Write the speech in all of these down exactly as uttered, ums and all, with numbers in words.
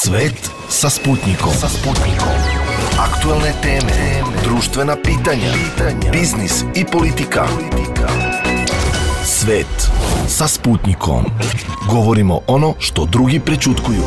Svet sa Sputnikom. Sa Sputnikom. Aktuelne teme, društvena pitanja, biznis i politika. Svet sa Sputnikom. Govorimo ono što drugi prećutkuju.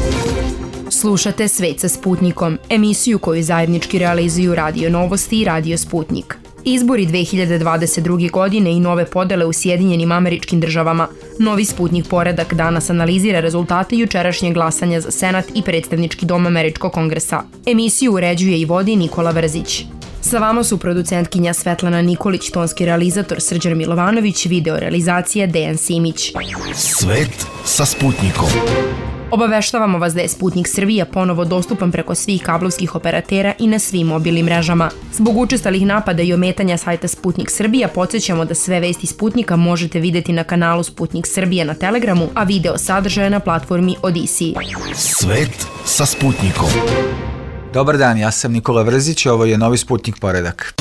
Slušate Svet sa Sputnikom, emisiju koju zajednički realizuju Radio Novosti i Radio Sputnik. Izbori dve hiljade dvadeset druge. godine i nove podele u Sjedinjenim Američkim Državama. Novi Sputnik poredak danas analizira rezultate jučerašnjeg glasanja za Senat i predstavnički dom Američkog kongresa. Emisiju uređuje i vodi Nikola Vrzić. Sa vama su producentkinja Svetlana Nikolić, tonski realizator Srđan Milovanović, video realizacija Dejan Simić. Svet sa Sputnikom. Obaveštavamo vas da je Sputnik Srbija ponovo dostupan preko svih kablovskih operatera i na svim mobilnim mrežama. Zbog učestalih napada i ometanja sajta Sputnik Srbija, podsjećamo da sve vesti Sputnika možete videti na kanalu Sputnik Srbija na Telegramu, a video sadržaje na platformi Odisiji. Svet sa Sputnikom. Dobar dan, ja sam Nikola Vrzić, ovo je Novi Sputnik poredak.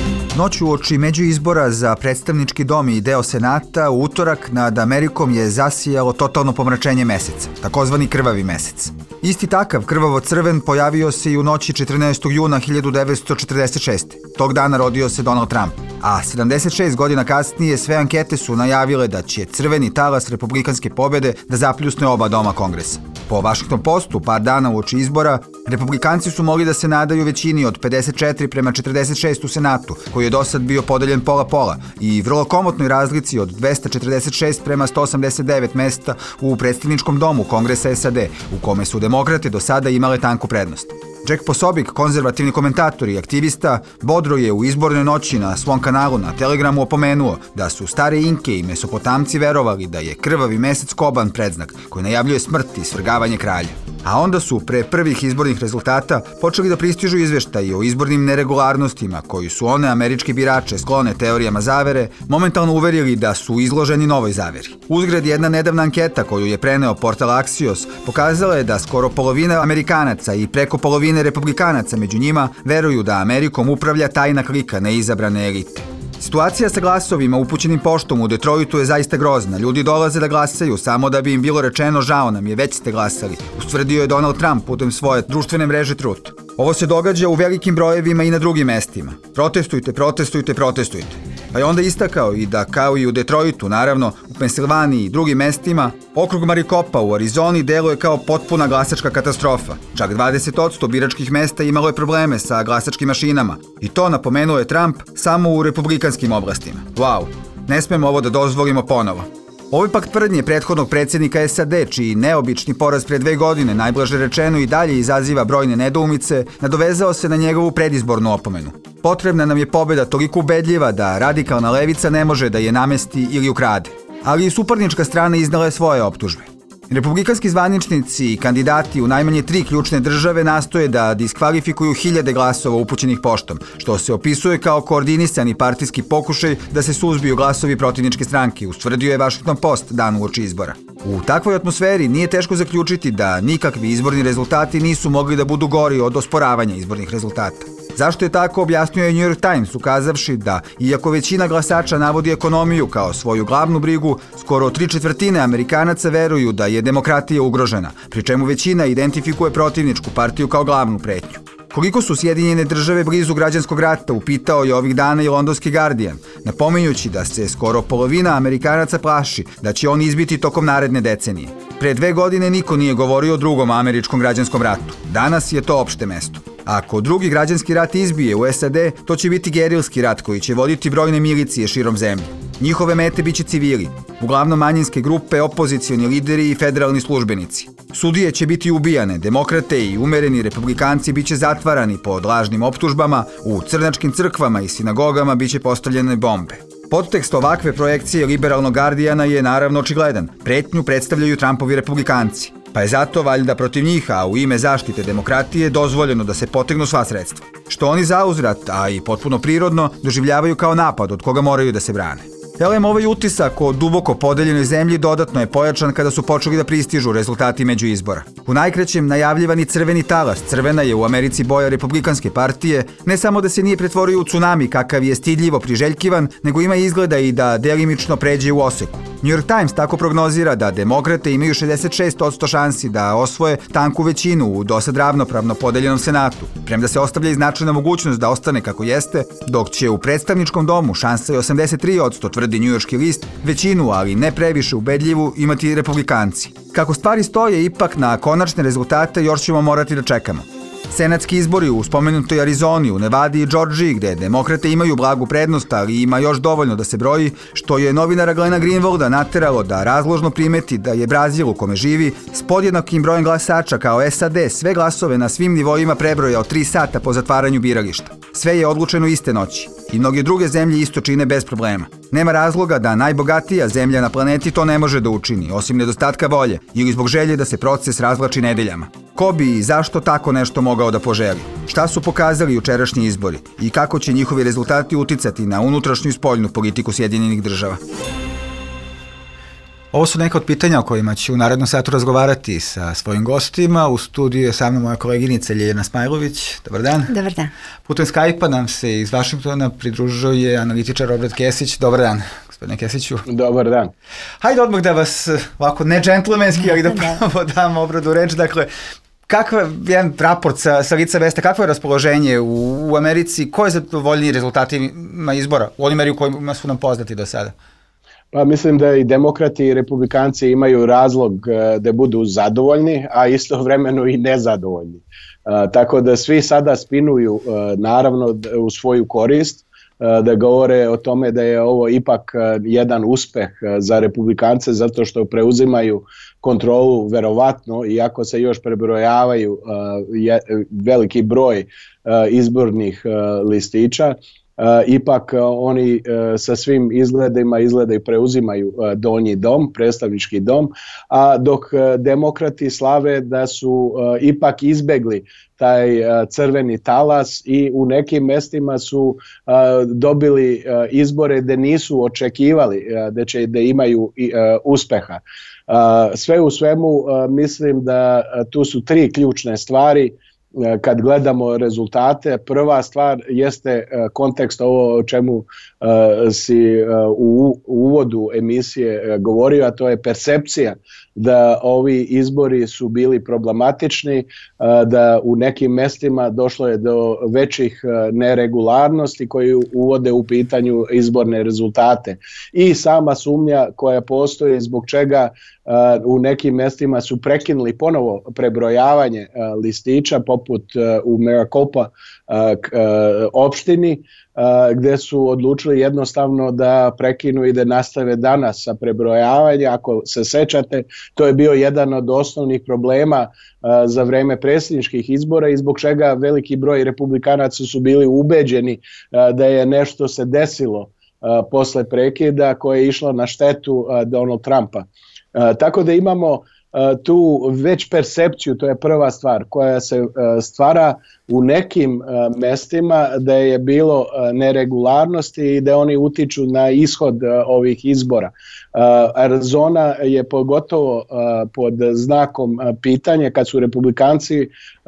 Noć uoči međuizbora za predstavnički dom i deo Senata, u utorak nad Amerikom je zasijalo totalno pomračenje meseca, takozvani krvavi mesec. Isti takav krvavo-crven pojavio se i u noći četrnaestog juna hiljadu devetsto četrdeset šeste. Tog dana rodio se Donald Trump, a sedamdeset šest godina kasnije sve ankete su najavile da će crveni talas republikanske pobede da zapljusne oba doma kongresa. Po Washington Postu, par dana uoči izbora, republikanci su mogli da se nadaju većini od pedeset četiri prema četrdeset šest u Senatu, koji je do sad bio podeljen pola-pola, i vrlo komotnoj razlici od dvesta četrdeset šest prema sto osamdeset devet mesta u predstavničkom domu Kongresa S A D, u kome su demokrate do sada imale tanku prednost. Jack Posobiec, konzervativni komentator i aktivista, bodro je u izbornoj noći na svom kanalu na Telegramu opomenuo da su stare Inke i Mesopotamci verovali da je krvavi mesec koban predznak koji najavljuje smrt i svrgavanje kralja. A onda su pre prvih izbornih rezultata počeli da pristižu izveštaji o izbornim neregularnostima koji su one američke birače sklone teorijama zavere momentalno uverili da su izloženi novoj zaveri. Uzgred, jedna nedavna anketa koju je preneo portal Axios pokazala je da skoro polovina Amerikanaca i preko polovine republikanaca među njima veruju da Amerikom upravlja tajna klika neizabrane elite. Situacija sa glasovima upućenim poštom u Detroitu je zaista grozna. Ljudi dolaze da glasaju samo da bi im bilo rečeno žao nam je, već ste glasali, ustvrdio je Donald Trump putem svoje društvene mreže Truth. Ovo se događa u velikim brojevima i na drugim mestima. Protestujte, protestujte, protestujte. Pa je onda istakao i da, kao i u Detroitu, naravno, u Pensilvaniji i drugim mestima, okrug Maricopa u Arizoni deluje kao potpuna glasačka katastrofa. Čak dvadeset posto biračkih mesta imalo je probleme sa glasačkim mašinama. I to, napomenuo je Trump, samo u republikanskim oblastima. Wow, ne smemo ovo da dozvolimo ponovo. Ovo je pak tvrdnje prethodnog predsjednika S A D, čiji neobični poraz pre dve godine, najblaže rečeno, i dalje izaziva brojne nedoumice, nadovezao se na njegovu predizbornu opomenu. Potrebna nam je pobjeda toliko ubedljiva da radikalna levica ne može da je namesti ili ukrade. Ali i suparnička strana iznala je svoje optužbe. Republikanski zvaničnici i kandidati u najmanje tri ključne države nastoje da diskvalifikuju hiljade glasova upućenih poštom, što se opisuje kao koordinisani partijski pokušaj da se suzbiju glasovi protivničke stranke, ustvrdio je Washington Post dan uoči izbora. U takvoj atmosferi nije teško zaključiti da nikakvi izborni rezultati nisu mogli da budu gori od osporavanja izbornih rezultata. Zašto je tako, objasnio je New York Times, ukazavši da, iako većina glasača navodi ekonomiju kao svoju glavnu brigu, skoro tri četvrtine Amerikanaca veruju da je demokratija ugrožena, pri čemu većina identifikuje protivničku partiju kao glavnu pretnju. Koliko su Sjedinjene države blizu građanskog rata, upitao je ovih dana i londonski Guardian, napominjući da se skoro polovina Amerikanaca plaši da će on izbiti tokom naredne decenije. Pre dve godine niko nije govorio o drugom američkom građanskom ratu. Danas je to opšte mesto. Ako drugi građanski rat izbije u S A D, to će biti gerilski rat koji će voditi brojne milicije širom zemlje. Njihove mete biće civili, uglavnom manjinske grupe, opozicioni lideri i federalni službenici. Sudije će biti ubijane, demokrate i umereni republikanci biće zatvarani pod lažnim optužbama, u crnačkim crkvama i sinagogama biće postavljene bombe. Podtekst ovakve projekcije liberalnog Guardiana je naravno očigledan. Pretnju predstavljaju Trumpovi republikanci. Pa je zato valjda protiv njih, a u ime zaštite demokratije, dozvoljeno da se potegnu sva sredstva. Što oni zauzvrat, a i potpuno prirodno, doživljavaju kao napad od koga moraju da se brane. Elem, ovaj utisak o duboko podeljenoj zemlji dodatno je pojačan kada su počeli da pristižu rezultati među izbora. U najkraćem, najavljivani crveni talas, crvena je u Americi boja republikanske partije, ne samo da se nije pretvorio u tsunami kakav je stidljivo priželjkivan, nego ima izgleda i da delimično pređe u oseku. New York Times tako prognozira da demokrate imaju šezdeset šest posto šansi da osvoje tanku većinu u dosad ravnopravno podeljenom senatu, premda se ostavlja i značajna mogućnost da ostane kako jeste, dok će u predstavničkom domu šansa je osamdeset tri posto, tvrdi njujorški list, većinu, ali ne previše ubedljivu, imati republikanci. Kako stvari stoje, ipak na konačne rezultate još ćemo morati da čekamo. Senatski izbori u spomenutoj Arizoni, u Nevadi i Džordžiji, gde demokrate imaju blagu prednost, ali ima još dovoljno da se broji, što je novinara Glena Greenwalda nateralo da razložno primeti da je Brazil u kome živi s podjednakim brojem glasača kao S A D sve glasove na svim nivoima prebrojao tri sata po zatvaranju birališta. Sve je odlučeno iste noći i mnoge druge zemlje isto čine bez problema. Nema razloga da najbogatija zemlja na planeti to ne može da učini, osim nedostatka volje ili zbog želje da se proces razvlači nedeljama. Ko bi i zašto tako nešto mogao da poželi? Šta su pokazali jučerašnji izbori i kako će njihovi rezultati uticati na unutrašnju i spoljnu politiku Sjedinjenih država? Ovo su neka od pitanja o kojima ću u narednom satu razgovarati sa svojim gostima. U studiju je sa mnom moja koleginica Ljiljana Smajlović. Dobar dan. Dobar dan. Putem Skype-a nam se iz Vašingtona pridružuje analitičar Robert Kesić. Dobar dan, gospodine Kesiću. Dobar dan. Hajde odmah da vas, ovako ne džentlmenski, ali da pravo dam obradu reč. Dakle, kakav jedan raport sa, sa lica vesta, kakvo je raspoloženje u, u Americi, ko je zadovoljniji rezultatima izbora u onim meri u kojima su nam poznati do sada? Pa mislim da i demokrati i republikanci imaju razlog da budu zadovoljni, a istovremeno i nezadovoljni. Tako da svi sada spinuju naravno u svoju korist, da govore o tome da je ovo ipak jedan uspeh za republikance zato što preuzimaju kontrolu verovatno, iako se još prebrojavaju veliki broj izbornih listića. Uh, ipak uh, oni uh, sa svim izgledima izgleda i preuzimaju uh, donji dom, predstavnički dom, a dok uh, demokrati slave da su uh, ipak izbegli taj uh, crveni talas i u nekim mestima su uh, dobili uh, izbore gde nisu očekivali uh, da će da imaju uh, uspeha. Uh, sve u svemu uh, mislim da uh, tu su tri ključne stvari. Kad gledamo rezultate, prva stvar jeste kontekst ovo o čemu si u uvodu emisije govorio, a to je percepcija da ovi izbori su bili problematični, da u nekim mestima došlo je do većih neregularnosti koji uvode u pitanju izborne rezultate. I sama sumnja koja postoji zbog čega u nekim mestima su prekinuli ponovo prebrojavanje listića, poput u Maricopa opštini, gde su odlučili jednostavno da prekinu i da nastave danas sa prebrojavanjem. Ako se sećate, to je bio jedan od osnovnih problema za vreme predsjedničkih izbora i zbog čega veliki broj republikanaca su bili ubeđeni da je nešto se desilo posle prekida koje je išlo na štetu Donald Trumpa. Tako da imamo tu već percepciju, to je prva stvar koja se stvara u nekim mestima da je bilo neregularnosti i da oni utiču na ishod ovih izbora. Arizona je pogotovo pod znakom pitanja kad su republikanci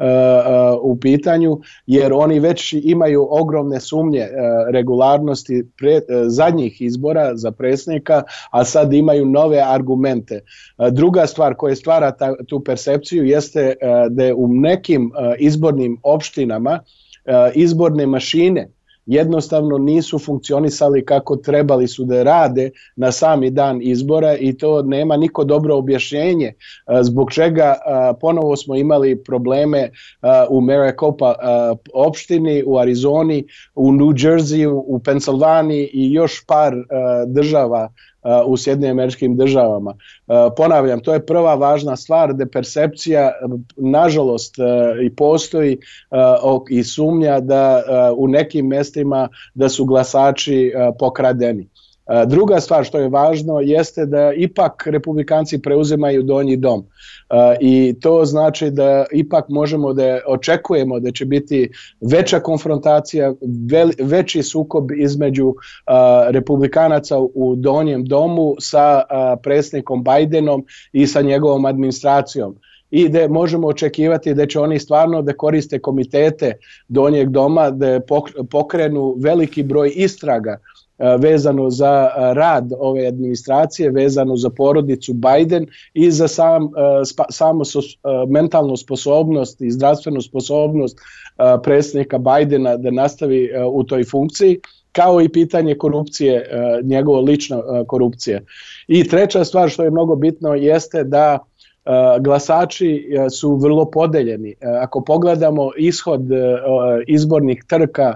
u pitanju, jer oni već imaju ogromne sumnje regularnosti pre, zadnjih izbora za predsjednika, a sad imaju nove argumente. Druga stvar koja stvara ta, tu percepciju jeste da je u nekim izbornim opštinama izborne mašine jednostavno nisu funkcionisali kako trebali su da rade na sami dan izbora i to nema niko dobro objašnjenje zbog čega ponovo smo imali probleme u Maricopa opštini, u Arizoni, u New Jerseyu, u Pensilvaniji i još par država u Sjedinjenim Američkim Državama. Ponavljam, to je prva važna stvar da percepcija nažalost i postoji i sumnja da u nekim mestima da su glasači pokradeni. Druga stvar što je važno jeste da ipak republikanci preuzimaju donji dom i to znači da ipak možemo da očekujemo da će biti veća konfrontacija, veći sukob između republikanaca u donjem domu sa predsjednikom Bidenom i sa njegovom administracijom. I da možemo očekivati da će oni stvarno da koriste komitete donjeg doma, da pokrenu veliki broj istraga vezano za rad ove administracije, vezano za porodicu Biden i za sam, samo mentalnu sposobnost i zdravstvenu sposobnost predsjednika Bidena da nastavi u toj funkciji, kao i pitanje korupcije, njegova lična korupcija. I treća stvar što je mnogo bitno jeste da glasači su vrlo podeljeni. Ako pogledamo ishod izbornih trka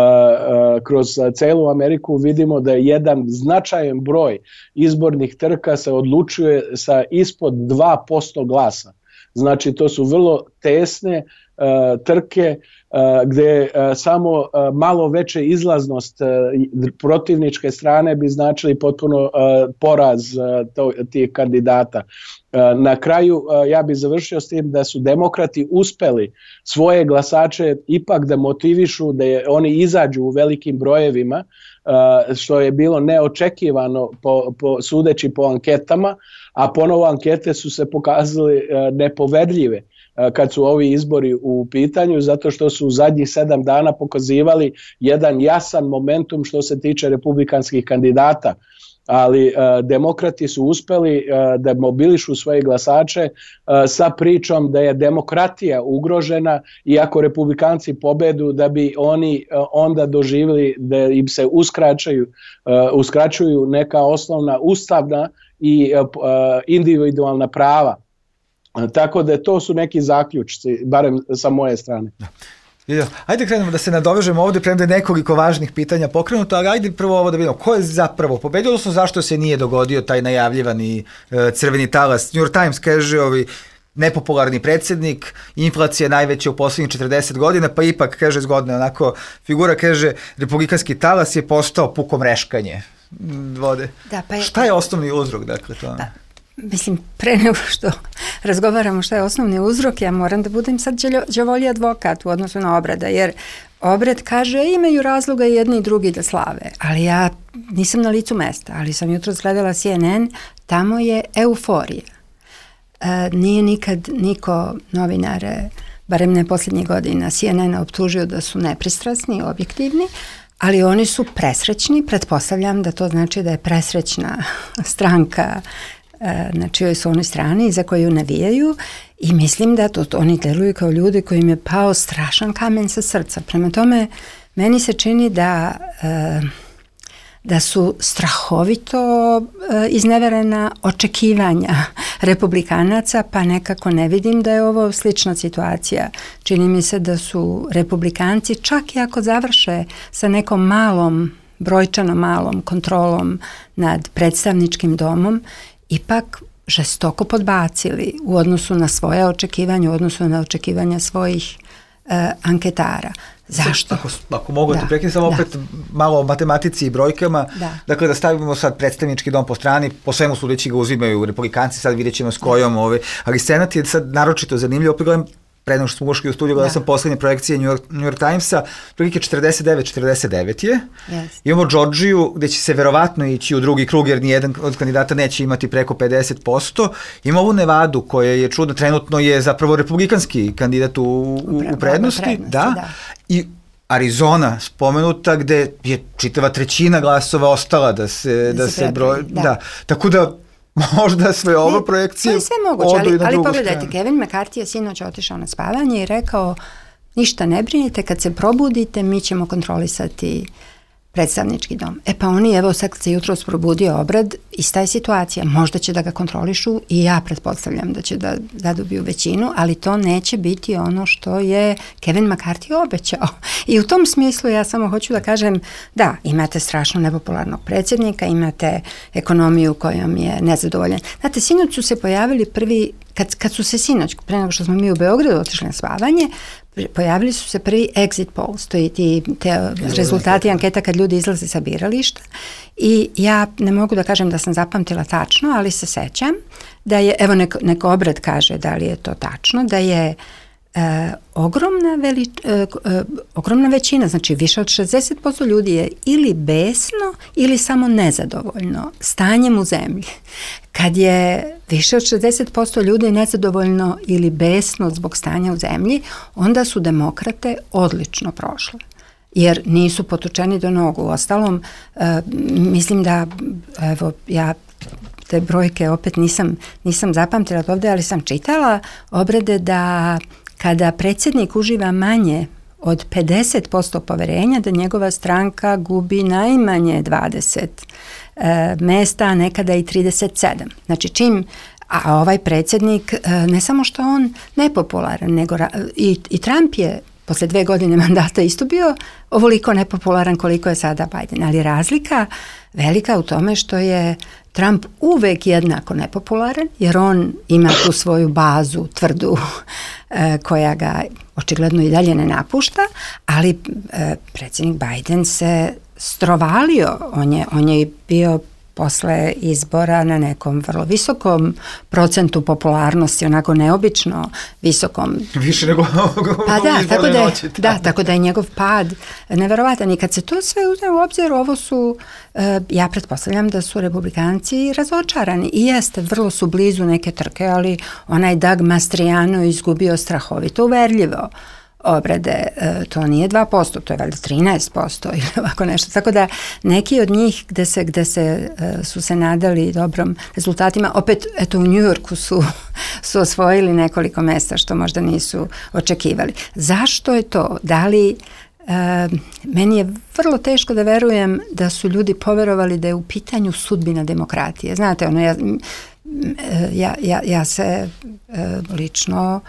kroz celu Ameriku, vidimo da je jedan značajan broj izbornih trka se odlučuje sa ispod dva posto glasa. Znači to su vrlo tesne trke gdje samo malo veće izlaznost protivničke strane bi značili potpuno poraz tih kandidata. Na kraju ja bih završio s tim da su demokrati uspeli svoje glasače ipak da motivišu da je, oni izađu u velikim brojevima, što je bilo neočekivano po, po, sudeći po anketama, a ponovo ankete su se pokazale nepoverljive kad su ovi izbori u pitanju, zato što su u zadnjih sedam dana pokazivali jedan jasan momentum što se tiče republikanskih kandidata. Ali uh, demokrati su uspeli uh, da mobilišu svoje glasače uh, sa pričom da je demokratija ugrožena i ako republikanci pobedu da bi oni uh, onda doživjeli da im se uskraćuju, uh, uskraćuju neka osnovna ustavna i uh, individualna prava. Uh, tako da to su neki zaključci, barem sa moje strane. Ajde krenemo da se nadovežemo ovde, premda je nekoliko važnih pitanja pokrenuto, ali ajde prvo ovo da vidimo ko je zapravo pobedio, odnosno zašto se nije dogodio taj najavljivani e, crveni talas. New York Times kaže ovi nepopularni predsjednik, inflacija najveća u posljednjih četrdeset godina, pa ipak, kaže zgodno, onako figura, kaže, republikanski talas je postao puko mreškanje vode. Da, pa je... Šta je osnovni uzrok, dakle, to? Da. Mislim, pre nego što razgovaramo šta je osnovni uzrok, ja moram da budem sad đavolji advokat u odnosu na Obreda, jer Obred kaže imaju razloga i jedni i drugi da slave, ali ja nisam na licu mesta, ali sam jutro gledala C N N, tamo je euforija. E, nije nikad niko novinare, barem ne posljednjih godina, C N N-a optužio da su nepristrasni i objektivni, ali oni su presrećni, pretpostavljam da to znači da je presrećna stranka na čijoj su oni strani za koju navijaju i mislim da to, to oni deluju kao ljudi kojim je pao strašan kamen sa srca. Prema tome, meni se čini da, da su strahovito izneverena očekivanja republikanaca, pa nekako ne vidim da je ovo slična situacija. Čini mi se da su republikanci, čak i ako završe sa nekom malom, brojčano malom kontrolom nad predstavničkim domom, ipak žestoko podbacili u odnosu na svoje očekivanja, u odnosu na očekivanja svojih uh, anketara. Zašto? Ako, ako mogu da, da prekinem samo opet malo o matematici i brojkama, da. Dakle da stavimo sad predstavnički dom po strani, po svemu sudeći ga uzimaju republikanci, sad vidjet ćemo s kojom, da. Ove, ali Senat je sad naročito zanimljivo, pogledam pre nego što smo ušli u studiju, gledao sam poslednje projekcije New York, New York Timesa, prilike četrdeset devet četrdeset devet je. Yes. Imamo Georgiju gde će se verovatno ići u drugi krug, jer nijedan od kandidata neće imati preko pedeset posto. Ima ovu Nevadu koja je čudno, trenutno je zapravo republikanski kandidat u, u, u prednosti. prednosti da. da. I Arizona spomenuta gde je čitava trećina glasova ostala da se, da, da se, se broj... Da. da. Tako da možda sve ovo projekcije odu i na drugu stranu. Ali, ali pogledajte, Kevin McCarthy je sinoć otišao na spavanje i rekao ništa ne brinite, kad se probudite mi ćemo kontrolisati predstavnički dom. E pa oni, evo sad se jutros probudio Obred, ista je situacija, možda će da ga kontrolišu i ja pretpostavljam da će da zadobiju većinu, ali to neće biti ono što je Kevin McCarthy obećao. I u tom smislu ja samo hoću da kažem, da, imate strašno nepopularnog predsjednika, imate ekonomiju kojom je nezadovoljan. Znate, sinoć su se pojavili prvi, kad, kad su se sinoć, pre nego što smo mi u Beogradu otišli na spavanje, pojavili su se prvi exit polls, to je ti te rezultati anketa kad ljudi izlaze sa birališta i ja ne mogu da kažem da sam zapamtila tačno, ali se sećam da je, evo neko, neko Obred kaže da li je to tačno, da je e, ogromna, veli, e, e, ogromna većina, znači više od šezdeset posto ljudi je ili besno ili samo nezadovoljno stanjem u zemlji. Kad je više od šezdeset posto ljudi nezadovoljno ili besno zbog stanja u zemlji, onda su demokrate odlično prošle. jer nisu potučeni do nogu. Ostalom, e, mislim da, evo, ja te brojke opet nisam, nisam zapamtila ovde, ali sam čitala obrede da kada predsjednik uživa manje od pedeset posto poverenja, da njegova stranka gubi najmanje dvadeset e, mesta, a nekada i trideset sedam. Znači čim, a ovaj predsjednik, e, ne samo što on nepopularan, nego ra, i, i Trump je posle dve godine mandata isto bio ovoliko nepopularan koliko je sada Biden, ali razlika velika u tome što je Trump uvek jednako nepopularan, jer on ima tu svoju bazu tvrdu e, koja ga očigledno i dalje ne napušta, ali e, predsjednik Biden se strovalio, on je, on je bio posle izbora na nekom vrlo visokom procentu popularnosti, onako neobično visokom. Više nego pa da, tako da, je, da, tako da je njegov pad neverovatan. I kad se to sve uzme u obzir, ovo su, ja pretpostavljam da su republikanci razočarani. I jeste, vrlo su blizu neke trke, ali onaj Doug Mastriano izgubio strahovito uverljivo obrade, to nije dva posto, to je valjda trinaest posto ili ovako nešto. Tako da neki od njih gde se, gde se su se nadali dobrom rezultatima, opet eto u New Yorku su, su osvojili nekoliko mesta što možda nisu očekivali. Zašto je to? Da li e, meni je vrlo teško da verujem da su ljudi poverovali da je u pitanju sudbina demokratije. Znate, ono, ja, ja, ja, ja se e, lično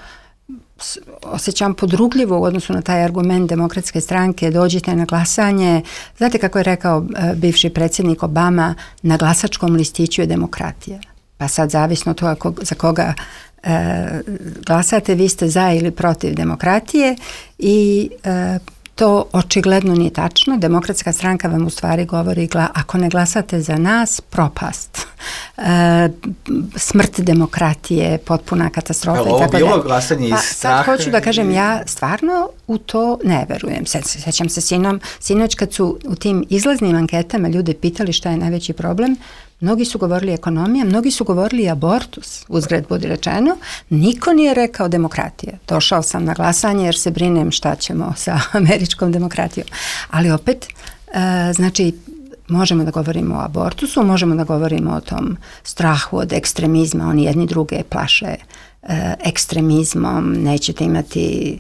osjećam podrugljivo u odnosu na taj argument Demokratske stranke, dođite na glasanje. Znate kako je rekao uh, bivši predsjednik Obama, na glasačkom listiću je demokratija. Pa sad zavisno to ako, za koga uh, glasate, vi ste za ili protiv demokratije i uh, to očigledno nije tačno. Demokratska stranka vam u stvari govori, gla, ako ne glasate za nas, propast. E, smrt demokratije, potpuna katastrofa. Ovo bilo da. Glasanje iz pa, straha? Sad hoću da kažem, ja stvarno u to ne verujem. Se, sećam se sinom, sinoć kad su u tim izlaznim anketama ljudi pitali šta je najveći problem, mnogi su govorili ekonomija, mnogi su govorili abortus, uzgred budi rečeno, niko nije rekao demokratija. Došao sam na glasanje jer se brinem šta ćemo sa američkom demokratijom. Ali opet, e, znači, možemo da govorimo o abortusu, možemo da govorimo o tom strahu od ekstremizma, oni jedni druge plaše e, ekstremizmom, nećete imati...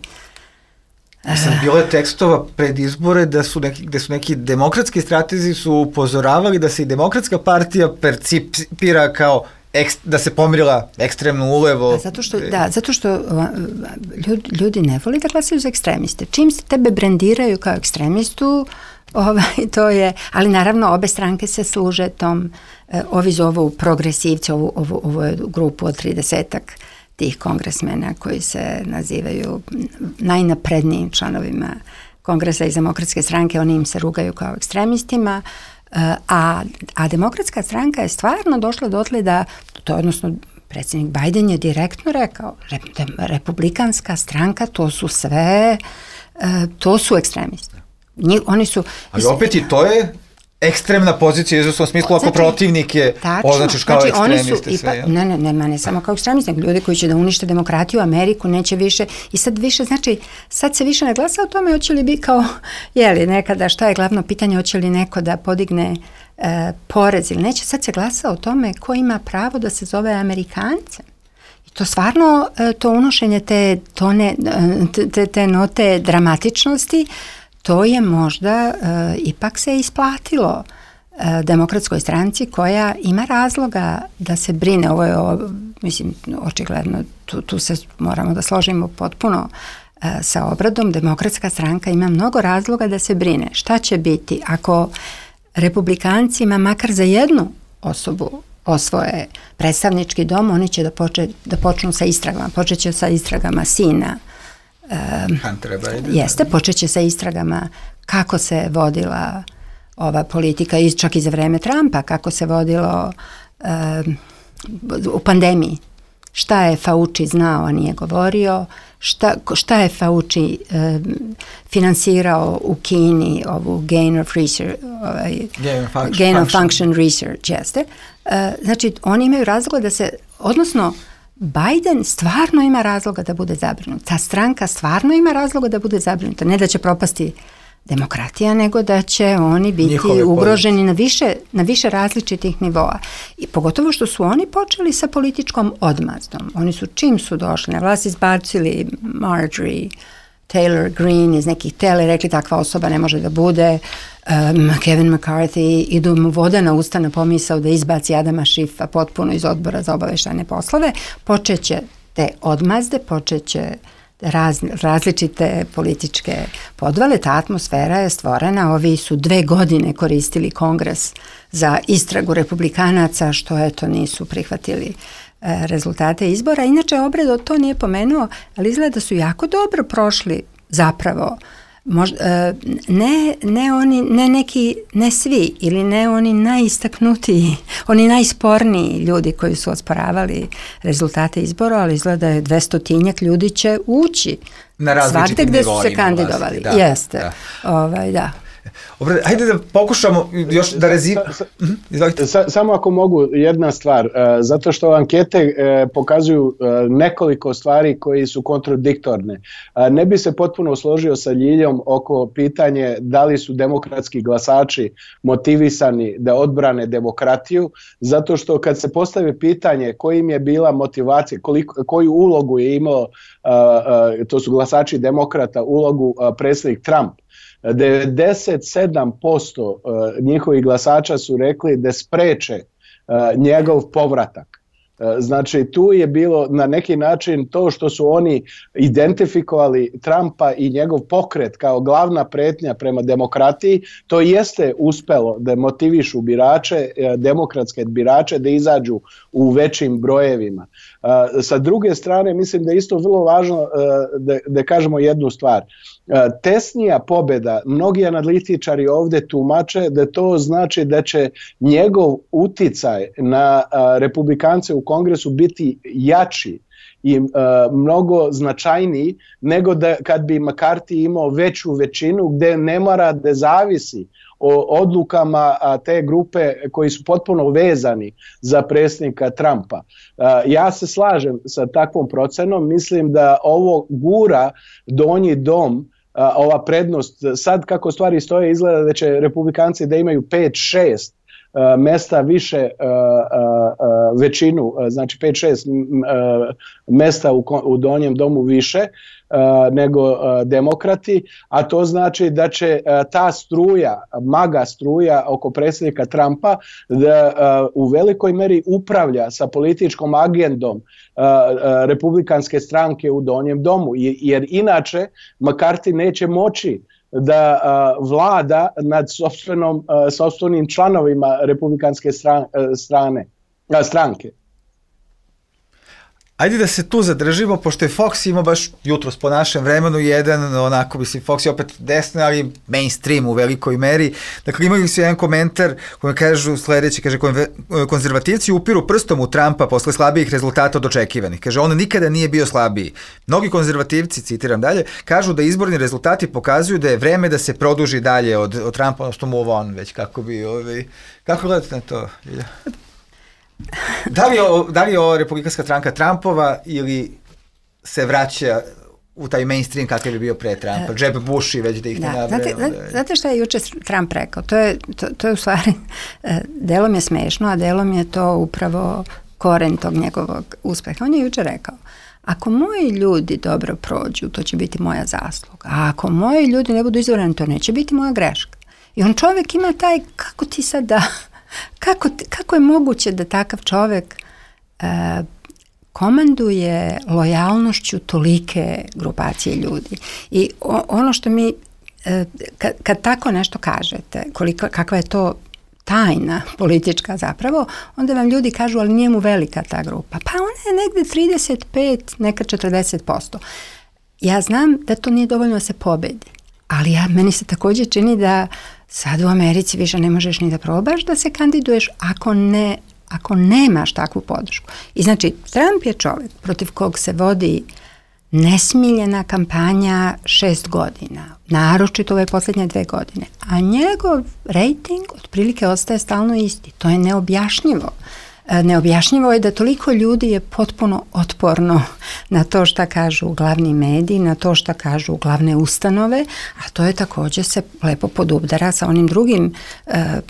E, Sam bilo je tekstova pred izbore da su neki, gde su neki demokratski stratezi su upozoravali da se i demokratska partija percipira kao Ek, da se pomirila ekstremno ulevo. Zato što, da, zato što ljudi, ljudi ne voli da glasaju za ekstremiste. Čim se tebe brendiraju kao ekstremistu, ovaj, to je, ali naravno obe stranke se služe tom, ovi zovu progresivci, ovu, ovu, ovu grupu od tridesetak tih kongresmena koji se nazivaju najnaprednijim članovima Kongresa iz Demokratske stranke, oni im se rugaju kao ekstremistima. A, a Demokratska stranka je stvarno došla dotle da, to odnosno predsjednik Biden je direktno rekao, rep, republikanska stranka to su sve, to su ekstremisti. Njih, oni su... Ali opet i to je ekstremna pozicija, izvrsno smislu, ako znači, protivnik je označiš kao znači, ekstremiste sve. Ja? Ne, ne, ne, ne samo kao ekstremiste, nego ljudi koji će da unište demokratiju, Ameriku, neće više, i sad više, znači, sad se više ne glasa o tome, hoće li biti kao, jeli, nekada, šta je glavno pitanje, hoće li neko da podigne e, porez ili neće, sad se glasa o tome ko ima pravo da se zove Amerikancem. I to stvarno, e, to unošenje te, tone, te, te note dramatičnosti, to je možda uh, ipak se isplatilo uh, Demokratskoj stranci koja ima razloga da se brine. Ovo je, o, mislim, očigledno, tu, tu se moramo da složimo potpuno uh, sa obradom. Demokratska stranka ima mnogo razloga da se brine. Šta će biti ako republikancima makar za jednu osobu osvoje predstavnički dom, oni će da, poče, da počnu sa istragama. Počeće sa istragama sina, Um, jeste, počeće sa istragama kako se vodila ova politika, čak i za vreme Trumpa, kako se vodilo um, u pandemiji. Šta je Fauci znao, a nije govorio, šta, šta je Fauci um, finansirao u Kini, ovu gain of research, ovaj, gain of function, gain of function research, jeste. Uh, znači, oni imaju razloga da se, odnosno, Biden stvarno ima razloga da bude zabrinut. Ta stranka stvarno ima razloga da bude zabrinuta. Ne da će propasti demokratija, nego da će oni biti Njihove ugroženi na više, na više različitih nivoa. I pogotovo što su oni počeli sa političkom odmazdom. Oni su čim su došli na vlast izbacili Marjorie Taylor Greene iz nekih tela i rekli takva osoba ne može da bude. Um, Kevin McCarthy, idu mu voda na usta na pomisao da izbaci Adama Schiffa potpuno iz odbora za obaveštajne poslove. Počeće te odmazde, počeće raz, različite političke podvale. Ta atmosfera je stvorena. Ovi su dve godine koristili Kongres za istragu republikanaca, što eto nisu prihvatili rezultate izbora. Inače, Obredo to nije pomenuo, ali izgleda da su jako dobro prošli zapravo. Možda, ne, ne oni, ne neki, ne svi ili ne oni najistaknutiji, oni najsporniji ljudi koji su osporavali rezultate izbora, ali izgleda je dvestotinjak ljudi će ući na različitim gde su se nivoima kandidovali. Da, Jeste. Da. Ovaj, da. Obre, hajde da pokušamo još da rezim... Sa, samo ako mogu jedna stvar, uh, zato što ankete uh, pokazuju uh, nekoliko stvari koji su kontradiktorne. Uh, ne bi se potpuno složio sa Ljiljom oko pitanje da li su demokratski glasači motivisani da odbrane demokratiju, zato što kad se postavi pitanje kojim je bila motivacija, koliko, koju ulogu je imao, uh, uh, to su glasači demokrata, ulogu uh, predsjednik Trump, devedeset sedam posto njihovih glasača su rekli da spreče njegov povratak. Znači tu je bilo na neki način to što su oni identifikovali Trumpa i njegov pokret kao glavna pretnja prema demokratiji, to jeste uspelo da motivišu birače, demokratske birače da izađu u većim brojevima. Sa druge strane mislim da je isto vrlo važno da, da kažemo jednu stvar. Tesnija pobjeda, mnogi analitičari ovdje tumače da to znači da će njegov uticaj na republikance u Kongresu biti jači i uh, mnogo značajniji nego da kad bi McCarthy imao veću većinu gdje ne mora da zavisi o odlukama a, te grupe koji su potpuno vezani za predsjednika Trumpa. Uh, ja se slažem sa takvom procenom, mislim da ovo gura donji dom, a, ova prednost, sad kako stvari stoje izgleda da će republikanci da imaju pet šest Uh, mesta više uh, uh, uh, većinu, uh, znači pet šest uh, mesta u, u donjem domu više uh, nego uh, demokrati, a to znači da će uh, ta struja, maga struja oko predsjednika Trumpa da uh, u velikoj meri upravlja sa političkom agendom uh, uh, republikanske stranke u donjem domu, jer inače McCarthy neće moći da uh, vlada nad sopstvenom, uh, sopstvenim članovima republikanske stran, uh, strane, uh, stranke. Ajde da se tu zadržimo, pošto je Fox imao baš jutros po našem vremenu jedan, onako, mislim, Fox je opet desno, ali mainstream u velikoj meri. Dakle, imaju se jedan komentar koji kažu sledeći, kaže, konzervativci upiru prstom u Trumpa posle slabijih rezultata od očekivanih. Kaže, on nikada nije bio slabiji. Mnogi konzervativci, citiram dalje, kažu da izborni rezultati pokazuju da je vreme da se produži dalje od, od Trumpa, ono što mu ovo on već, kako bi, ovaj, kako gledate na to? Da li, je, da li je ovo republikanska stranka Trumpova ili se vraća u taj mainstream kakav je bio pre Trumpa, Jeb Bush i već da ih ne nabrajamo? Znate, znate, znate šta je juče Trump rekao? To je, to, to je u stvari, delom je smešno, a delom je to upravo koren tog njegovog uspeha. On je juče rekao, ako moji ljudi dobro prođu, to će biti moja zasluga, a ako moji ljudi ne budu izabrani, to neće biti moja greška. I on čovjek ima taj, kako ti sad da... Kako, kako je moguće da takav čovjek uh, komanduje lojalnošću tolike grupacije ljudi? I o, ono što mi, uh, kad, kad tako nešto kažete, koliko, kakva je to tajna politička zapravo, onda vam ljudi kažu, ali nije mu velika ta grupa. Pa ona je negdje trideset pet, nekad četrdeset posto. Ja znam da to nije dovoljno da se pobedi, ali ja, meni se također čini da sad u Americi više ne možeš ni da probaš da se kandiduješ ako, ne, ako nemaš takvu podršku. I znači, Trump je čovjek protiv kog se vodi nesmiljena kampanja šest godina, naročito ove posljednje dve godine, a njegov rating otprilike ostaje stalno isti. To je neobjašnjivo. neobjašnjivo je da toliko ljudi je potpuno otporno na to šta kažu glavni mediji, na to šta kažu glavne ustanove, a to je također se lepo podudara sa onim drugim e, e,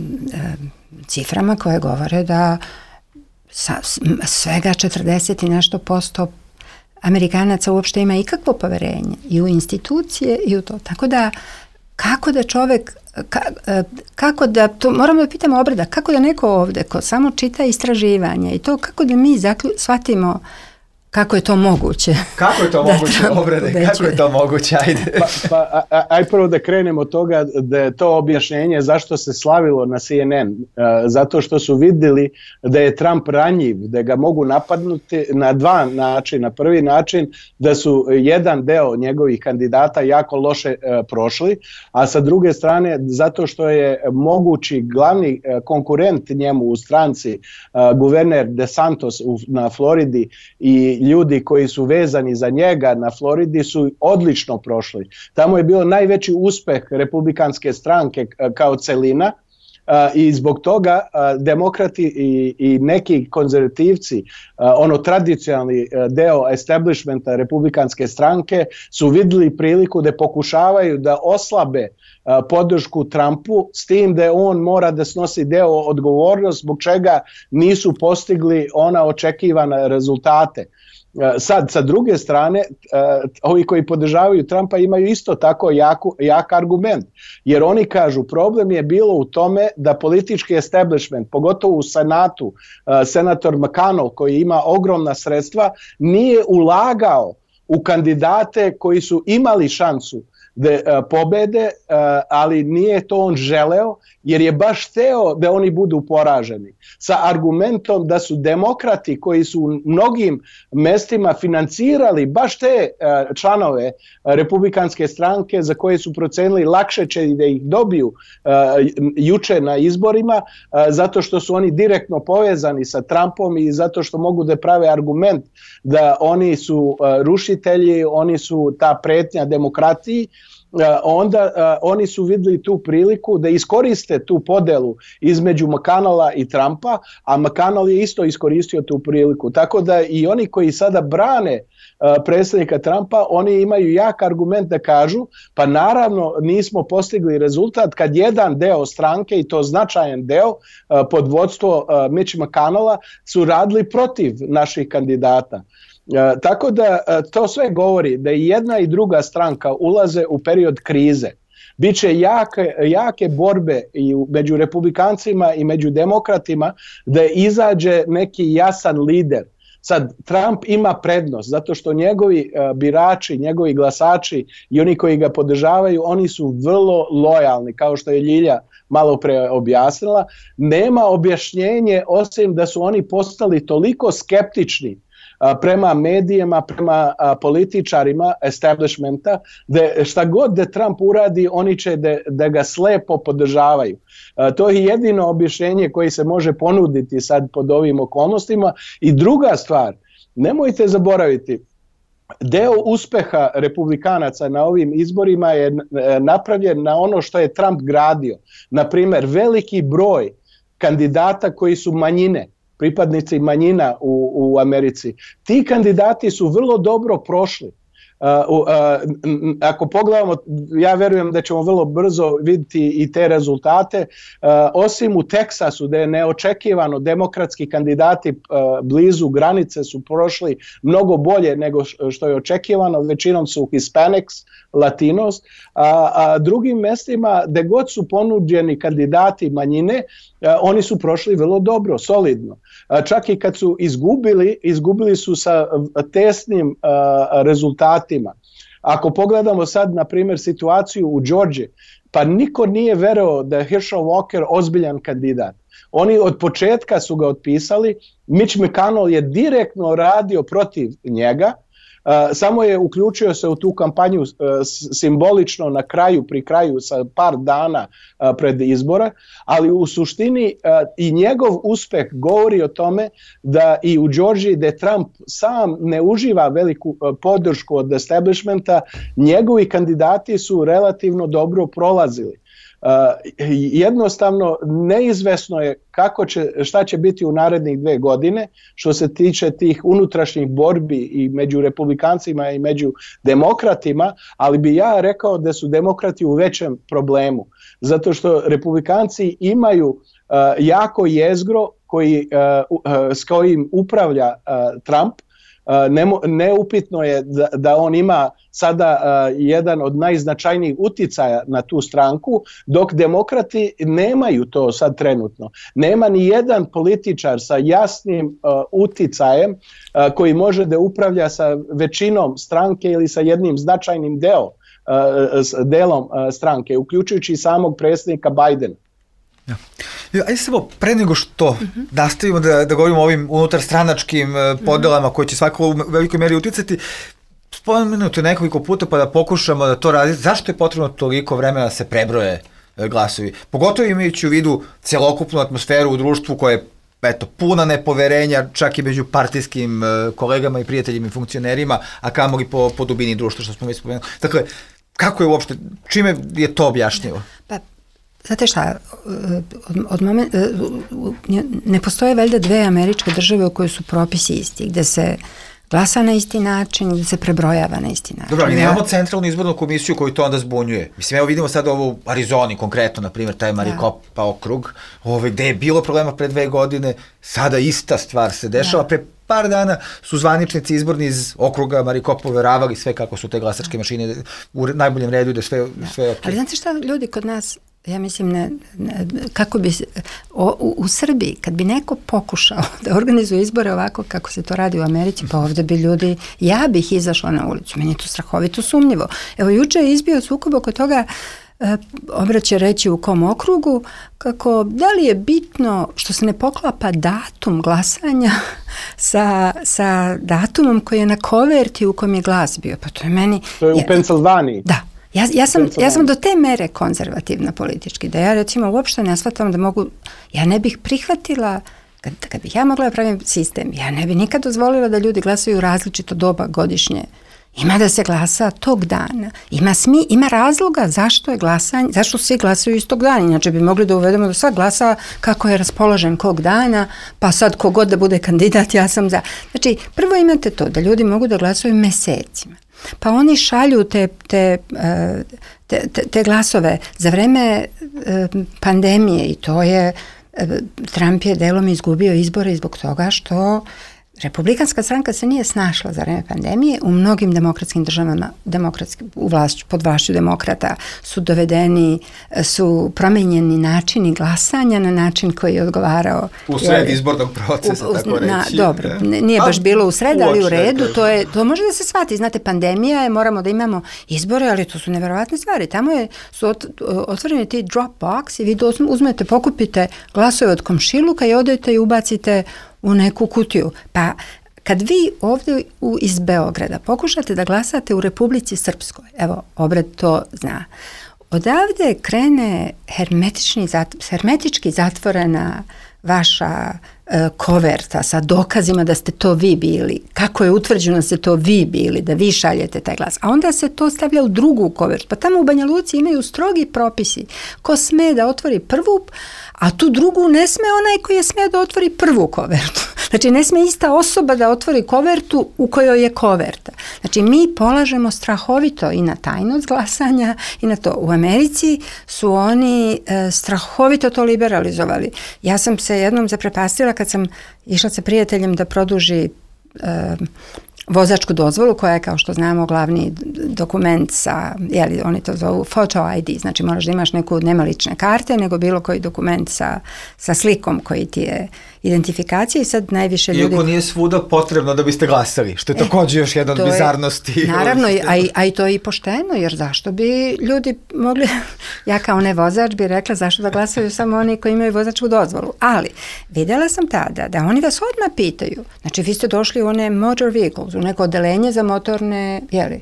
ciframa koje govore da sa, svega četrdeset i nešto posto Amerikanaca uopšte ima ikakvo poverenje i u institucije i u to. Tako da kako da čovek, ka, kako da, to moramo da pitamo Obreda, kako da neko ovde ko samo čita istraživanje i to kako da mi zaklju, shvatimo kako je to moguće. Kako je to da moguće, Obrede, kako je to moguće, ajde. Pa, pa a, aj prvo da krenemo od toga da je to objašnjenje zašto se slavilo na C N N, zato što su vidjeli da je Trump ranjiv, da ga mogu napadnuti na dva načina. Prvi način da su jedan deo njegovih kandidata jako loše prošli, a sa druge strane zato što je mogući glavni konkurent njemu u stranci, guverner DeSantis na Floridi i ljudi koji su vezani za njega na Floridi su odlično prošli. Tamo je bio najveći uspeh republikanske stranke kao celina i zbog toga demokrati i, i neki konzervativci, ono tradicionalni deo establishmenta republikanske stranke su vidjeli priliku da pokušavaju da oslabe podršku Trumpu s tim da on mora da snosi deo odgovornost zbog čega nisu postigli ona očekivana rezultate. Sad, sa druge strane, ovi koji podržavaju Trumpa imaju isto tako jaku, jak argument, jer oni kažu problem je bilo u tome da politički establishment, pogotovo u Senatu, senator McConnell koji ima ogromna sredstva, nije ulagao u kandidate koji su imali šansu da pobede, ali nije to on želeo, jer je baš hteo da oni budu poraženi. Sa argumentom da su demokrati koji su u mnogim mestima financirali baš te članove republikanske stranke za koje su procenili lakše će da ih dobiju juče na izborima, zato što su oni direktno povezani sa Trumpom i zato što mogu da prave argument da oni su rušitelji, oni su ta pretnja demokratiji. Onda uh, oni su vidjeli tu priliku da iskoriste tu podelu između McConnella i Trumpa, a McConnell je isto iskoristio tu priliku. Tako da i oni koji sada brane uh, predsjednika Trumpa, oni imaju jak argument da kažu, pa naravno nismo postigli rezultat kad jedan deo stranke, i to značajan deo, uh, pod vodstvo uh, Mitch McConnella, su radili protiv naših kandidata. E, tako da e, to sve govori da i jedna i druga stranka ulaze u period krize. Biće jake, jake borbe i među republikancima i među demokratima da izađe neki jasan lider. Sad, Trump ima prednost zato što njegovi uh, birači, njegovi glasači i oni koji ga podržavaju, oni su vrlo lojalni, kao što je Ljilja malo pre objasnila. Nema objašnjenje osim da su oni postali toliko skeptični prema medijima, prema a, političarima establishmenta, da šta god da Trump uradi, oni će da, da ga slepo podržavaju. A, to je jedino objašnjenje koje se može ponuditi sad pod ovim okolnostima. I druga stvar, nemojte zaboraviti, deo uspeha republikanaca na ovim izborima je napravljen na ono što je Trump gradio. Naprimer, veliki broj kandidata koji su manjine, pripadnici manjina u, u Americi. Ti kandidati su vrlo dobro prošli. Uh, uh, ako pogledamo, ja verujem da ćemo vrlo brzo vidjeti i te rezultate, uh, osim u Teksasu gde je neočekivano demokratski kandidati uh, blizu granice su prošli mnogo bolje nego što je očekivano, većinom su Hispanics, Latinos, a, a drugim mestima gde god su ponuđeni kandidati manjine, a, oni su prošli vrlo dobro, solidno. A, čak i kad su izgubili, izgubili su sa tesnim a, rezultatima. Ako pogledamo sad, na primjer, situaciju u Georgiji, pa niko nije verovao da je Herschel Walker ozbiljan kandidat. Oni od početka su ga otpisali, Mitch McConnell je direktno radio protiv njega, Uh, samo je uključio se u tu kampanju uh, simbolično na kraju, pri kraju sa par dana uh, pred izbora, ali u suštini uh, i njegov uspeh govori o tome da i u Georgiji gde Trump sam ne uživa veliku uh, podršku od establishmenta, njegovi kandidati su relativno dobro prolazili. jednostavno neizvesno je kako će, šta će biti u narednih dve godine što se tiče tih unutrašnjih borbi i među republikancima i među demokratima, ali bi ja rekao da su demokrati u većem problemu, zato što republikanci imaju uh, jako jezgro koji, uh, uh, s kojim upravlja uh, Trump. Uh, neupitno je da, da on ima sada uh, jedan od najznačajnijih uticaja na tu stranku, dok demokrati nemaju to sad trenutno. Nema ni jedan političar sa jasnim uh, uticajem uh, koji može da upravlja sa većinom stranke ili sa jednim značajnim deo, uh, delom uh, stranke, uključujući samog predsjednika Bidena. Ja. Ajde samo, pre nego što uh-huh. nastavimo da, da govorimo o ovim unutarstranačkim uh, podelama uh-huh. koje će svako u velikoj meri uticati, spomenuto nekoliko puta pa da pokušamo da to raditi. Zašto je potrebno toliko vremena da se prebroje uh, glasovi? Pogotovo imajući u vidu celokupnu atmosferu u društvu koja je eto, puna nepoverenja, čak i među partijskim uh, kolegama i prijateljima i funkcionerima, a kamoli po, po dubini društva, što smo već spomenuli. Dakle, kako je uopšte, čime je to objašnjivo? Pa, znate šta, od, od moment, ne postoje valjda dve američke države u kojoj su propisi isti, gde se glasa na isti način, gde se prebrojava na isti način. Dobro, ali nemamo centralnu izbornu komisiju koju to onda zbunjuje. Mislim, evo vidimo sad ovo u Arizoni konkretno, na primjer, taj Maricopa okrug, ove, gde je bilo problema pre dve godine, sada ista stvar se dešava. Da. Pre par dana su zvaničnici izborni iz okruga Maricopa uveravali sve kako su te glasačke mašine u najboljem redu, da sve, sve ok. Ali znate šta, ljudi kod nas, ja mislim, ne, ne, kako bi, o, u, u Srbiji, kad bi neko pokušao da organizuje izbore ovako kako se to radi u Americi, pa ovde bi ljudi, ja bih izašla na ulicu, meni je to strahovito sumnjivo. Evo, juče je izbio sukob oko toga, e, obraće reći u kom okrugu, kako, da li je bitno što se ne poklapa datum glasanja sa, sa datumom koji je na koverti u kom je glas bio, pa to je meni... To je u Pensilvaniji. Da. Ja, ja, sam, ja sam do te mere konzervativna politički, da ja recimo uopšte ne shvatam da mogu, ja ne bih prihvatila, kad, kad bih ja mogla da pravim sistem, ja ne bih nikad dozvolila da ljudi glasaju u različito doba godišnje. Ima da se glasa tog dana. Ima, smi, ima razloga zašto je glasanje, zašto svi glasaju istog dana. Inače bi mogli da uvedemo da sad glasa kako je raspoložen kog dana, pa sad kogod da bude kandidat, ja sam za. Znači, prvo imate to, da ljudi mogu da glasaju mesecima. Pa oni šalju te, te, te, te, te glasove za vreme pandemije i to je, Trump je delom izgubio izbore zbog toga što Republikanska stranka se nije snašla za vreme pandemije. U mnogim demokratskim državama, demokratski, u vlašću, pod vlašću demokrata su dovedeni, su promenjeni načini glasanja na način koji je odgovarao. U sred izbornog procesa, u, u, tako reći. Na, dobro, nije baš bilo u sred, ali u redu. To, je, to može da se shvati. Znate, pandemija je, moramo da imamo izbore, ali to su neverovatne stvari. Tamo je, su ot, otvoreni ti drop box i vi uzmete, pokupite glasove od komšiluka i odete i ubacite u neku kutiju. Pa kad vi ovdje u, iz Beograda pokušate da glasate u Republici Srpskoj, evo, Obred to zna, odavde krene hermetični, hermetički zatvorena vaša e, koverta sa dokazima da ste to vi bili, kako je utvrđeno da ste to vi bili, da vi šaljete taj glas. A onda se to stavlja u drugu kovertu. Pa tamo u Banja Luci imaju strogi propisi. Ko sme da otvori prvu, a tu drugu ne sme onaj koji je sme da otvori prvu kovertu. Znači, ne sme ista osoba da otvori kovertu u kojoj je koverta. Znači, mi polažemo strahovito i na tajnost glasanja i na to. U Americi su oni e, strahovito to liberalizovali. Ja sam se jednom zaprepastila kad sam išla sa prijateljem da produži e, vozačku dozvolu, koja je, kao što znamo, glavni dokument sa, jeli, oni to zovu photo I D, znači moraš da imaš neku, nema lične karte, nego bilo koji dokument sa, sa slikom koji ti je identifikacija i sad najviše ljudi... Iako nije svuda potrebno da biste glasali, što je e, također još jedna od bizarnosti. Naravno, a i, a i to je i pošteno, jer zašto bi ljudi mogli, ja kao ne vozač bi rekla zašto da glasaju samo oni koji imaju vozačku dozvolu, ali videla sam tada da oni vas odmah pitaju, znači vi ste došli u one motor vehicles, u neko odelenje za motorne, jeli,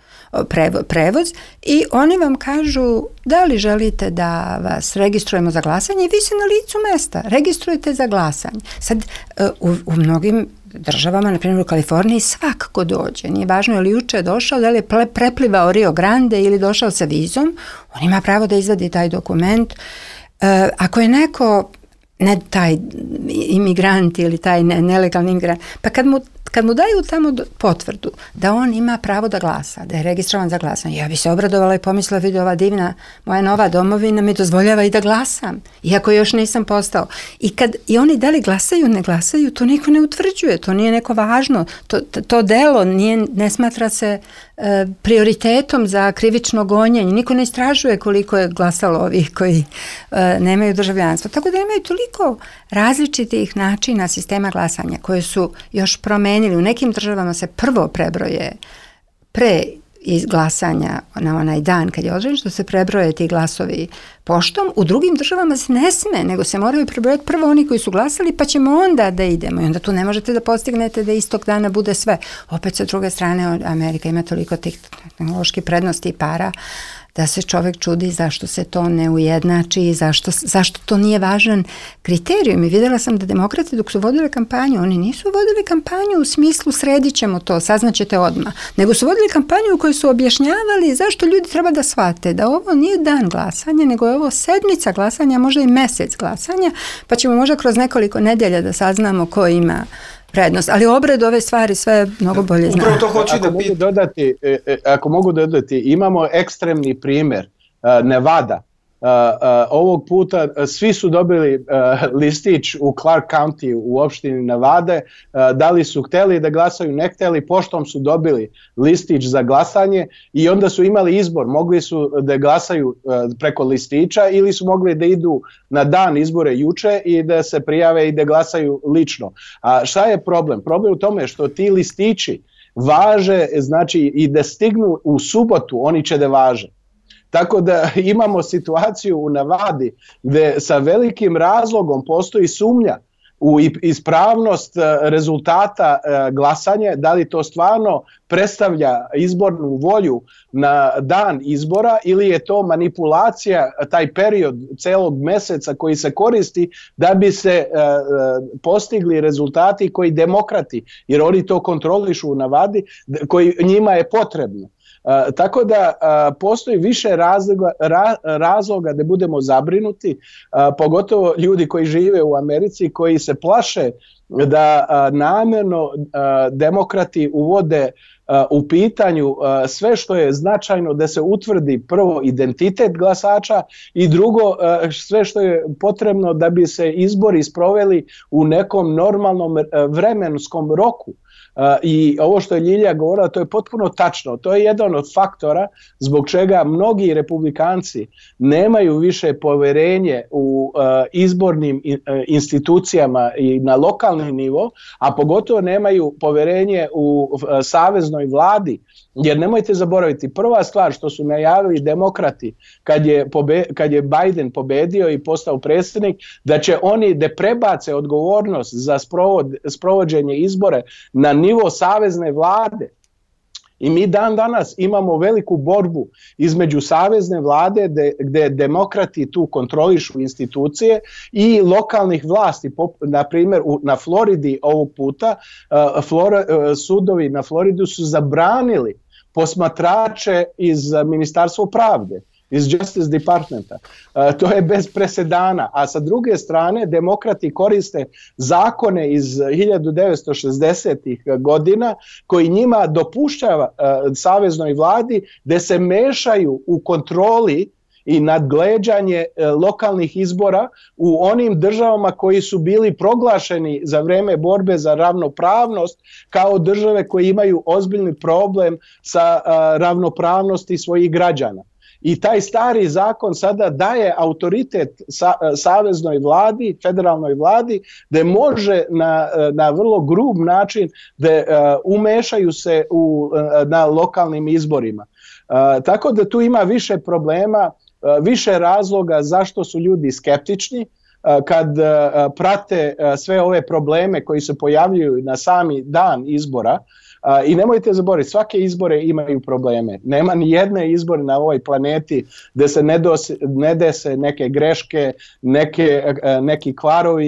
prevo, prevoz i oni vam kažu da li želite da vas registrujemo za glasanje i vi se na licu mesta registrujete za glasanje. Sad, u, u mnogim državama, na primjer u Kaliforniji, svak ko dođe, nije važno je li juče došao, da li je preplivao Rio Grande ili došao sa vizom, on ima pravo da izvadi taj dokument. E, ako je neko, ne taj imigrant ili taj ne, nelegalni imigrant, pa kad mu, kad mu daju tamo potvrdu da on ima pravo da glasa, da je registrovan za glasanje, ja bi se obradovala i pomislila, vidi, ova divna moja nova domovina mi dozvoljava i da glasam, iako još nisam postao. I kad i oni da li glasaju, ne glasaju, to niko ne utvrđuje, to nije neko važno, to, to, to delo nije, ne smatra se e, prioritetom za krivično gonjenje, niko ne istražuje koliko je glasalo ovih koji e, nemaju državljanstvo. Tako da imaju toliko različitih načina sistema glasanja koje su još promenili. U nekim državama se prvo prebroje pre iz glasanja na onaj dan kad je određen, što se prebroje ti glasovi poštom. U drugim državama se ne sme, nego se moraju prebrojati prvo oni koji su glasali, pa ćemo onda da idemo. I onda tu ne možete da postignete da istog dana bude sve. Opet sa druge strane, Amerika ima toliko tih tehnoloških prednosti i para da se čovjek čudi zašto se to ne ujednači i zašto, zašto to nije važan kriterijum. I vidjela sam da demokrati dok su vodili kampanju, oni nisu vodili kampanju u smislu sredit ćemo to, saznaćete odmah, nego su vodili kampanju u kojoj su objašnjavali zašto ljudi treba da shvate da ovo nije dan glasanja, nego je ovo sedmica glasanja, možda i mjesec glasanja, pa ćemo možda kroz nekoliko nedelja da saznamo ko ima prednost, ali obred ove stvari sve mnogo bolje zna. To hoću ako, da mogu dodati, ako mogu dodati, imamo ekstremni primjer, Nevada. Ovog puta svi su dobili listić u Clark County u opštini Nevade, da li su hteli da glasaju, ne hteli, poštom su dobili listić za glasanje i onda su imali izbor, mogli su da glasaju preko listića ili su mogli da idu na dan izbore juče i da se prijave i da glasaju lično. A šta je problem? Problem u tome što ti listići važe, znači i da stignu u subotu, oni će da važe. Tako da imamo situaciju u Nevadi gdje sa velikim razlogom postoji sumnja u ispravnost rezultata glasanja, da li to stvarno predstavlja izbornu volju na dan izbora ili je to manipulacija, taj period celog mjeseca koji se koristi da bi se postigli rezultati koji demokrati, jer oni to kontrolišu u Nevadi, koji njima je potrebno. Uh, tako da uh, postoji više razloga, ra, razloga da budemo zabrinuti, uh, pogotovo ljudi koji žive u Americi, koji se plaše da uh, namjerno uh, demokrati uvode uh, u pitanju uh, sve što je značajno da se utvrdi prvo identitet glasača i drugo uh, sve što je potrebno da bi se izbori sproveli u nekom normalnom uh, vremenskom roku. Uh, I ovo što je Ljilja govorila, to je potpuno tačno. To je jedan od faktora zbog čega mnogi republikanci nemaju više poverenje u uh, izbornim in, uh, institucijama i na lokalni nivo, a pogotovo nemaju poverenje u uh, saveznoj vladi. Jer nemojte zaboraviti, prva stvar što su najavili demokrati kad je, pobe, kad je Biden pobedio i postao predsjednik, da će oni da prebace odgovornost za sprovod, sprovođenje izbore na nivo savezne vlade. I mi dan danas imamo veliku borbu između savezne vlade gde, gde demokrati tu kontrolišu institucije i lokalnih vlasti. Na primjer na Floridi ovog puta uh, Flora, uh, sudovi na Floridu su zabranili posmatrače iz Ministarstva pravde, iz Justice Departmenta. Uh, to je bez presedana. A sa druge strane, demokrati koriste zakone iz hiljadu devetsto šezdesetih godina koji njima dopušćava uh, saveznoj vladi da se mešaju u kontroli i nadgleđanje uh, lokalnih izbora u onim državama koji su bili proglašeni za vreme borbe za ravnopravnost kao države koje imaju ozbiljni problem sa uh, ravnopravnosti svojih građana. I taj stari zakon sada daje autoritet sa, saveznoj vladi, federalnoj vladi, da može na, na vrlo grub način da uh, umešaju se u, uh, na lokalnim izborima. Uh, tako da tu ima više problema, uh, više razloga zašto su ljudi skeptični uh, kad uh, prate uh, sve ove probleme koji se pojavljuju na sami dan izbora. Uh, I nemojte zaboraviti, svake izbore imaju probleme. Nema ni jedne izbore na ovoj planeti gde se ne, dose, ne dese neke greške, neke, uh, neki kvarovi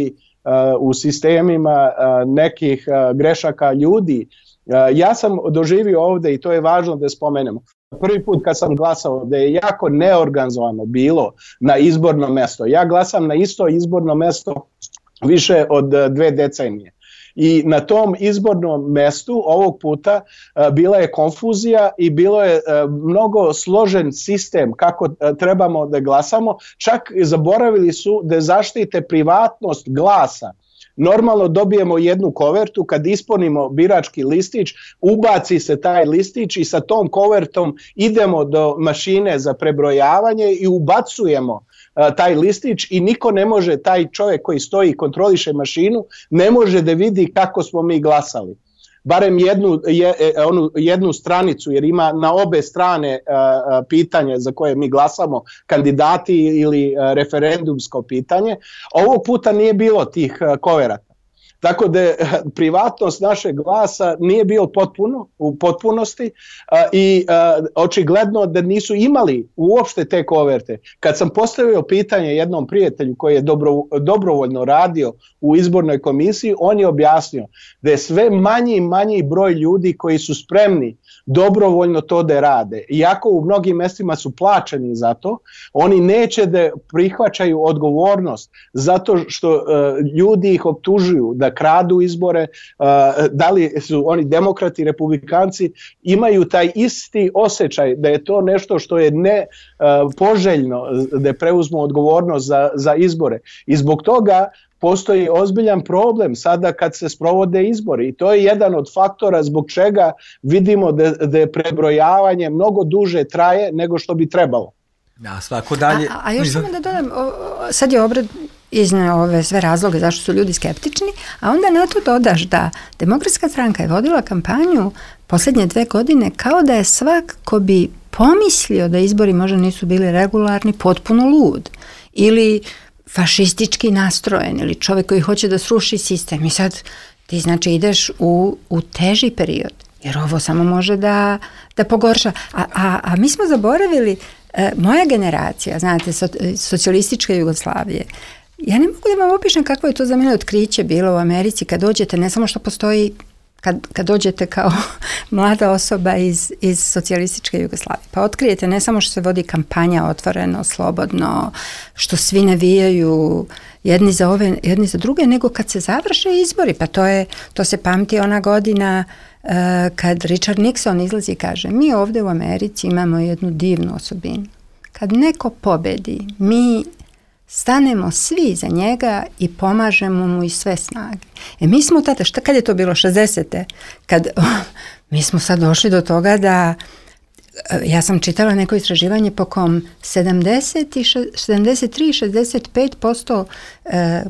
u sistemima nekih grešaka ljudi. Ja sam doživio ovde, i to je važno da spomenemo, prvi put kad sam glasao da je jako neorganizovano bilo na izborno mesto. Ja glasam na isto izborno mesto više od dve decenije. I na tom izbornom mestu ovog puta bila je konfuzija i bilo je mnogo složen sistem kako trebamo da glasamo. Čak zaboravili su da zaštite privatnost glasa. Normalno dobijemo jednu kovertu, kad ispunimo birački listić, ubaci se taj listić i sa tom kovertom idemo do mašine za prebrojavanje i ubacujemo taj listić i niko ne može, taj čovjek koji stoji i kontroliše mašinu, ne može da vidi kako smo mi glasali. Barem jednu, je, onu, jednu stranicu, jer ima na obe strane uh, pitanje za koje mi glasamo, kandidati ili uh, referendumsko pitanje. Ovog puta nije bilo tih uh, koverata. Tako da privatnost našeg glasa nije bio potpuno, u potpunosti uh, i uh, očigledno da nisu imali uopšte te koverte. Kad sam postavio pitanje jednom prijatelju koji je dobro, dobrovoljno radio u izbornoj komisiji, on je objasnio da je sve manji i manji broj ljudi koji su spremni dobrovoljno to da rade. Iako u mnogim mestima su plaćeni za to, oni neće da prihvaćaju odgovornost zato što uh, ljudi ih optužuju da kradu izbore, uh, da li su oni demokrati, republikanci, imaju taj isti osjećaj da je to nešto što je ne uh, poželjno da preuzmu odgovornost za, za izbore. I zbog toga postoji ozbiljan problem sada kad se sprovode izbori i to je jedan od faktora zbog čega vidimo da, da je prebrojavanje mnogo duže traje nego što bi trebalo. Ja, svako dalje... A, a još samo da dodam, sad je Obred izneo ove sve razloge zašto su ljudi skeptični, a onda na to dodaš da Demokratska stranka je vodila kampanju posljednje dve godine kao da je svak ko bi pomislio da izbori možda nisu bili regularni potpuno lud ili fašistički nastrojen ili čovjek koji hoće da sruši sistem i sad ti znači ideš u, u teži period jer ovo samo može da, da pogorša. A, a, a mi smo zaboravili, e, moja generacija, znate, so, socijalističke Jugoslavije, ja ne mogu da vam opišem kakvo je to za mene otkriće bilo u Americi kad dođete, ne samo što postoji Kad, kad dođete kao mlada osoba iz, iz socijalističke Jugoslavije, pa otkrijete ne samo što se vodi kampanja otvoreno, slobodno, što svi navijaju jedni za ove, jedni za druge, nego kad se završe izbori, pa to je, to se pamti ona godina uh, kad Richard Nixon izlazi i kaže, mi ovdje u Americi imamo jednu divnu osobinu. Kad neko pobedi, mi stanemo svi za njega i pomažemo mu iz sve snage. E mi smo tada, šta kad je to bilo, šezdesete Kad, oh, mi smo sad došli do toga da, ja sam čitala neko istraživanje po kom sedamdeset tri i šezdeset pet posto e,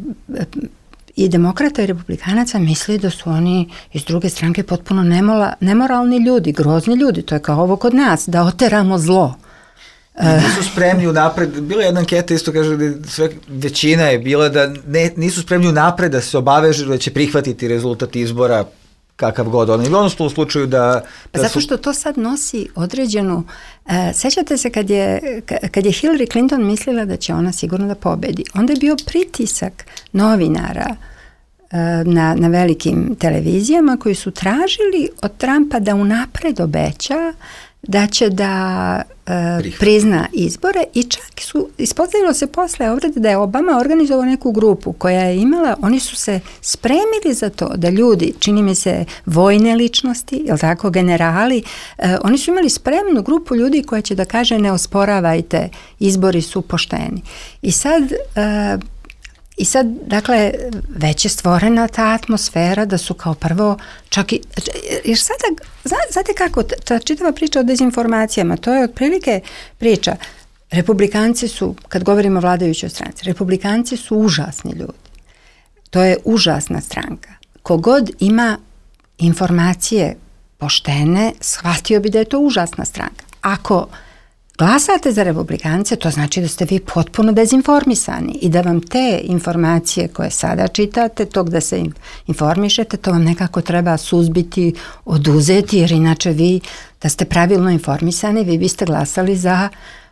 i demokrata i republikanaca misli da su oni iz druge stranke potpuno nemola, nemoralni ljudi, grozni ljudi. To je kao ovo kod nas, da oteramo zlo. Nisu spremni unapred, bila je jedna anketa isto kaže da sve, većina je bila da ne, nisu spremni unapred da se obavežu da će prihvatiti rezultat izbora kakav god ono. Ili ono u slučaju da... da Zato što to sad nosi određenu... E, sećate se kad je, kad je Hillary Clinton mislila da će ona sigurno da pobedi, onda je bio pritisak novinara e, na, na velikim televizijama koji su tražili od Trumpa da unapred obeća da će da e, prizna izbore i čak su, ispostavilo se posle obrade da je Obama organizovao neku grupu koja je imala, oni su se spremili za to da ljudi, čini mi se vojne ličnosti, jel tako, generali, e, oni su imali spremnu grupu ljudi koja će da kaže ne osporavajte, izbori su pošteni. I sad... E, I sad, dakle, već je stvorena ta atmosfera da su kao prvo čak i... Jer sada, znate kako, ta čitava priča o dezinformacijama, to je otprilike priča. Republikanci su, kad govorimo o vladajućoj stranci, republikanci su užasni ljudi. To je užasna stranka. Kogod ima informacije poštene, shvatio bi da je to užasna stranka. Ako glasate za republikance, to znači da ste vi potpuno dezinformisani i da vam te informacije koje sada čitate, tog da se informišete, to vam nekako treba suzbiti, oduzeti, jer inače vi, da ste pravilno informisani, vi biste glasali za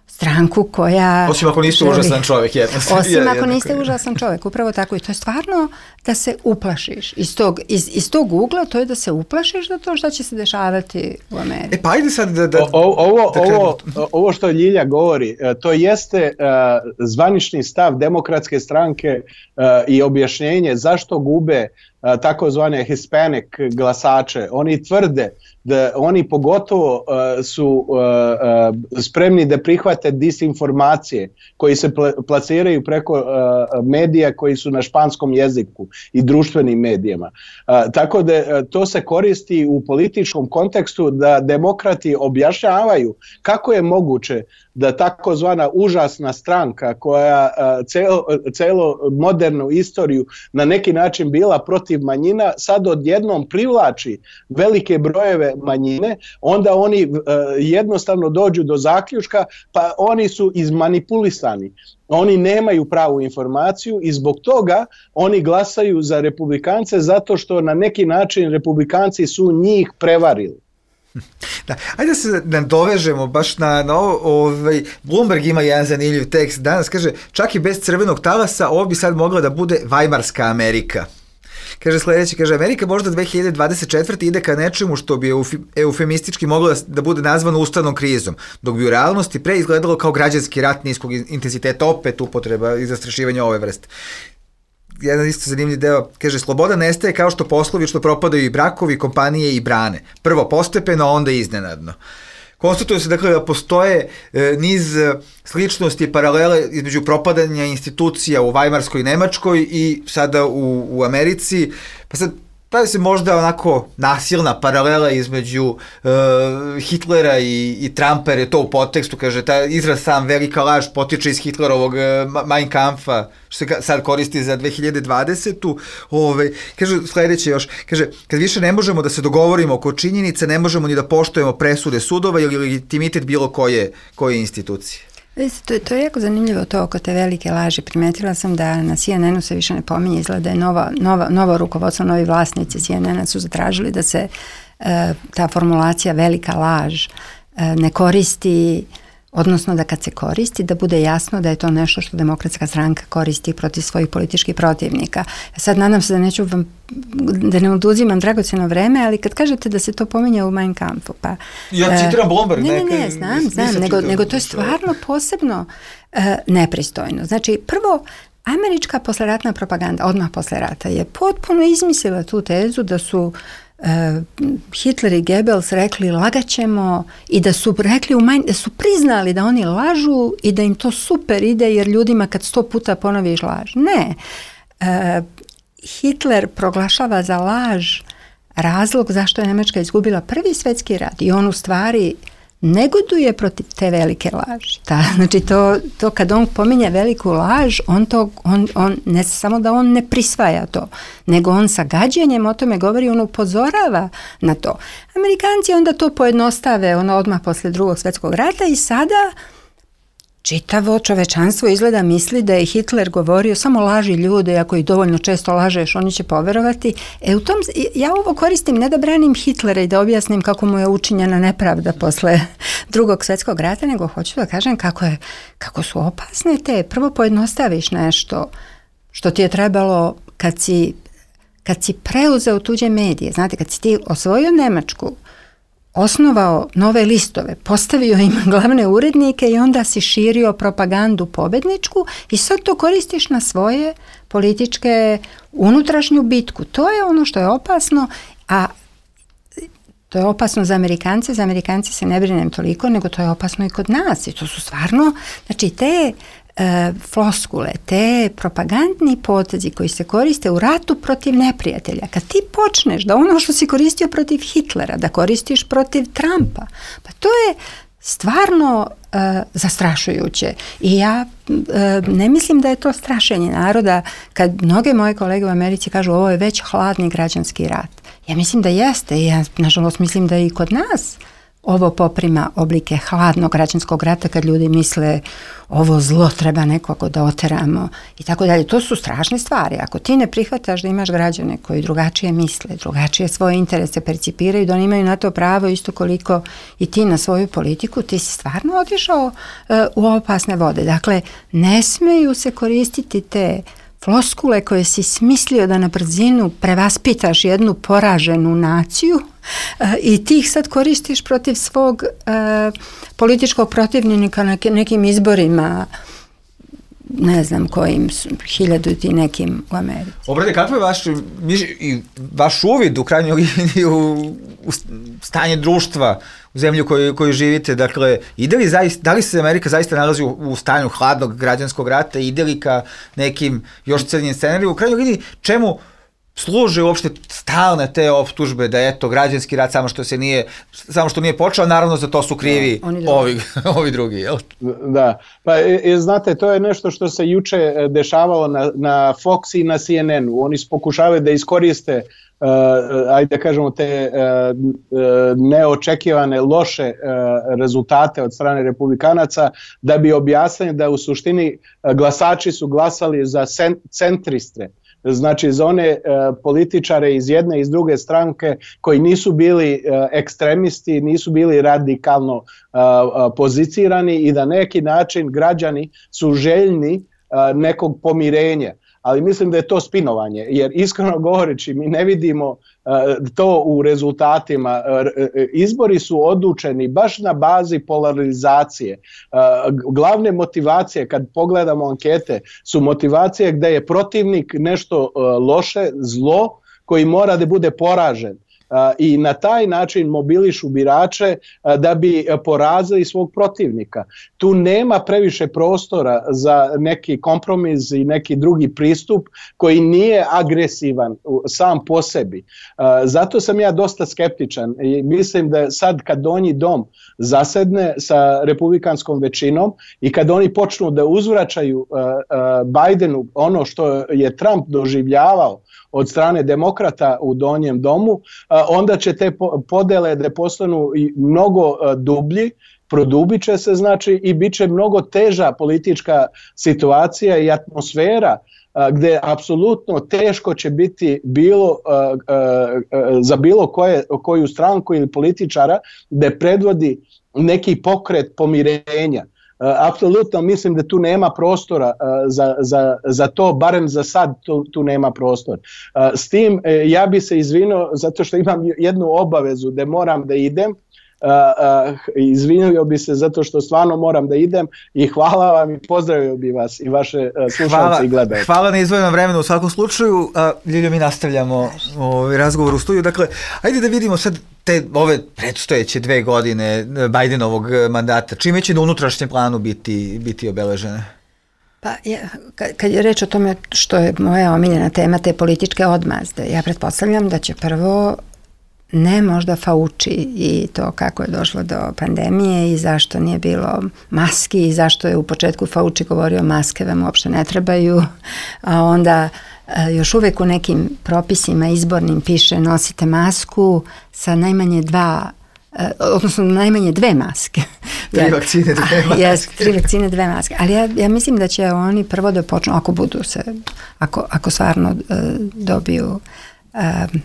stranku koja... Osim ako niste želi, užasan čovjek. Jednostavno. Osim ako niste užasan čovjek, upravo tako. I to je stvarno da se uplašiš. Iz tog, iz, iz tog ugla to je da se uplašiš da to što će se dešavati u Americi. E pa ajde sad da... da, o, ovo, da ovo, ovo što Ljilja govori, to jeste uh, zvanični stav Demokratske stranke uh, i objašnjenje zašto gube uh, takozvane Hispanic glasače. Oni tvrde da oni pogotovo uh, su uh, uh, spremni da prihvate disinformacije koji se pl- plasiraju preko uh, medija koji su na španskom jeziku i društvenim medijama. Uh, tako da uh, to se koristi u političkom kontekstu da demokrati objašnjavaju kako je moguće da takozvana užasna stranka koja uh, celo, celo modernu istoriju na neki način bila protiv manjina sad odjednom privlači velike brojeve manjine, onda oni uh, jednostavno dođu do zaključka pa oni su izmanipulisani. Oni nemaju pravu informaciju i zbog toga oni glasaju za republikance zato što na neki način republikanci su njih prevarili. Da, ajde da se nadovežemo baš na, na ovo, ovaj, Bloomberg ima jedan zanimljiv tekst danas, kaže, čak i bez crvenog talasa ovo bi sad mogla da bude Vajmarska Amerika. Kaže sledeće, kaže, Amerika možda dve hiljade dvadeset četvrte ide ka nečemu što bi eufemistički moglo da, da bude nazvano ustavnom krizom, dok bi u realnosti pre izgledalo kao građanski rat niskog intenziteta, opet upotreba i zastrašivanja ove vrste. Jedan isto zanimljiv deo, kaže, sloboda nestaje kao što poslovično propadaju i brakovi, kompanije i brane. Prvo postepeno, a onda iznenadno. Konstatuje se dakle da postoje e, niz sličnosti i paralele između propadanja institucija u Vajmarskoj Nemačkoj i sada u, u Americi. Pa sad pravi se možda onako nasilna paralela između uh, Hitlera i, i Trumpa, jer je to u podtekstu, kaže, ta izraz sam velika laž potiče iz Hitlerovog uh, Mein Kampfa, što se sad koristi za dve hiljade dvadesetu. Ove, kaže sledeće još, kaže, kad više ne možemo da se dogovorimo oko činjenice, ne možemo ni da poštujemo presude sudova ili legitimitet bilo koje, koje institucije. To, to je jako zanimljivo to oko te velike laži. Primetila sam da na C N N-u se više ne pominje, izgleda da je nova, nova, novo rukovodstvo, novi vlasnici C N N-a su zatražili da se e, ta formulacija velika laž e, ne koristi, odnosno da kad se koristi da bude jasno da je to nešto što Demokratska stranka koristi protiv svojih političkih protivnika. Sad nadam se da neću vam, da ne oduzimam dragoceno vreme, ali kad kažete da se to pominje u Mein Kampfu, pa... Ja citiram Bloomberg. Ne, ne, ne, znam, znam, nego, nego to je stvarno posebno uh, nepristojno. Znači, prvo, američka posleratna propaganda, odmah posle rata, je potpuno izmislila tu tezu da su Uh, Hitler i Goebbels rekli lagaćemo i da su rekli u manj, da su priznali da oni lažu i da im to super ide jer ljudima kad sto puta ponoviš laž. Ne. Uh, Hitler proglašava za laž razlog zašto je Nemačka izgubila prvi svjetski rat i on u stvari negoduje protiv te velike laži. Ta, znači to, to kad on pominje veliku laž, on to, on, on, ne samo da on ne prisvaja to, nego on sa gađenjem o tome govori, on upozorava na to. Amerikanci onda to pojednostave ono odmah posle drugog svjetskog rata i sada čitavo čovečanstvo izgleda misli da je Hitler govorio samo laži ljude, ako ih dovoljno često lažeš, oni će poverovati. E u tom, ja ovo koristim ne da branim Hitlera i da objasnim kako mu je učinjena nepravda posle drugog svjetskog rata, nego hoću da kažem kako, je, kako su opasne te. Prvo pojednostaviš nešto što ti je trebalo kad si, kad si preuzeo tuđe medije. Znate, kad si ti osvojio Nemačku, osnovao nove listove, postavio im glavne urednike i onda si širio propagandu pobedničku i sad to koristiš na svoje političke unutrašnju bitku. To je ono što je opasno, a to je opasno za Amerikance, za Amerikanci se ne brinem toliko, nego to je opasno i kod nas i to su stvarno, znači te e, floskule, te propagandni potezi koji se koriste u ratu protiv neprijatelja. Kad ti počneš da ono što si koristio protiv Hitlera, da koristiš protiv Trumpa, pa to je stvarno e, zastrašujuće. I ja e, ne mislim da je to strašenje naroda kad mnoge moje kolege u Americi kažu ovo je već hladni građanski rat. Ja mislim da jeste i ja nažalost mislim da i kod nas ovo poprima oblike hladnog građanskog rata kad ljudi misle ovo zlo treba nekako da oteramo i tako dalje. To su strašne stvari. Ako ti ne prihvataš da imaš građane koji drugačije misle, drugačije svoje interese percipiraju, da oni imaju na to pravo isto koliko i ti na svoju politiku, ti si stvarno otišao uh, u opasne vode. Dakle, ne smeju se koristiti te floskule koje si smislio da na brzinu prevaspitaš jednu poraženu naciju uh, i ti ih sad koristiš protiv svog uh, političkog protivnika na nekim izborima, ne znam kojim, hiljadu ti nekim u Americi. Obrade, kako je vaš, vaš uvid u krajnjoj liniji u, u stanje društva u zemlji u kojoj, kojoj živite? Dakle, ide li zaista, da li se Amerika zaista nalazi u, u stanju hladnog građanskog rata, ide li ka nekim još crnjim scenarijima? U krajnjoj liniji, čemu služe uopšte stalne te optužbe da je to građanski rat samo što se nije, samo što nije počeo, naravno za to su krivi da, ovi, ovi drugi, jel? Da, pa je, znate, to je nešto što se juče dešavalo na, na Fox i na C N N-u. Oni pokušavaju da iskoriste Uh, ajde da kažemo te uh, uh, neočekivane loše uh, rezultate od strane republikanaca da bi objasnili da u suštini uh, glasači su glasali za centriste, znači za one uh, političare iz jedne i iz druge stranke koji nisu bili uh, ekstremisti, nisu bili radikalno uh, uh, pozicirani i da neki način građani su željni uh, nekog pomirenja. Ali mislim da je to spinovanje, jer iskreno govoreći mi ne vidimo uh, to u rezultatima. Uh, izbori su odlučeni baš na bazi polarizacije. Uh, glavne motivacije, kad pogledamo ankete, su motivacije gde je protivnik nešto uh, loše, zlo, koji mora da bude poražen. Uh, i na taj način mobilišu birače uh, da bi uh, porazili svog protivnika. Tu nema previše prostora za neki kompromis i neki drugi pristup koji nije agresivan uh, sam po sebi. Uh, zato sam ja dosta skeptičan i mislim da sad kad Donji dom zasedne sa republikanskom većinom i kad oni počnu da uzvraćaju uh, uh, Bidenu ono što je Trump doživljavao od strane demokrata u Donjem domu, onda će te podele da postanu mnogo dublji, produbit će se znači i bit će mnogo teža politička situacija i atmosfera gde apsolutno teško će biti bilo za bilo koje, koju stranku ili političara da predvodi neki pokret pomirenja. Apsolutno mislim da tu nema prostora za, za, za to, barem za sad tu, tu nema prostor. S tim ja bi se izvinio zato što imam jednu obavezu da moram da idem. Uh, uh, izvinio bi se zato što stvarno moram da idem i hvala vam i pozdravio bi vas i vaše uh, slušalce i gledalce. Hvala na izdvojenom vremenu u svakom slučaju. Uh, Ljiljo, mi nastavljamo ovaj razgovor u studiju. Dakle, ajde da vidimo sad te ove predstojeće dve godine Bidenovog mandata. Čime će na unutrašnjem planu biti, biti obeležene? Pa ja, kad je reč o tome što je moja omiljena tema, te političke odmazde, ja pretpostavljam da će prvo ne možda Fauci i to kako je došlo do pandemije i zašto nije bilo maski i zašto je u početku Fauci govorio maske vam uopšte ne trebaju, a onda još uvek u nekim propisima izbornim piše nosite masku sa najmanje dva, odnosno najmanje dve maske. Tri vakcine, dve maske. Jes, tri vakcine, dve maske. Ali ja, ja mislim da će oni prvo da počnu, ako budu se, ako, ako stvarno uh, dobiju uh,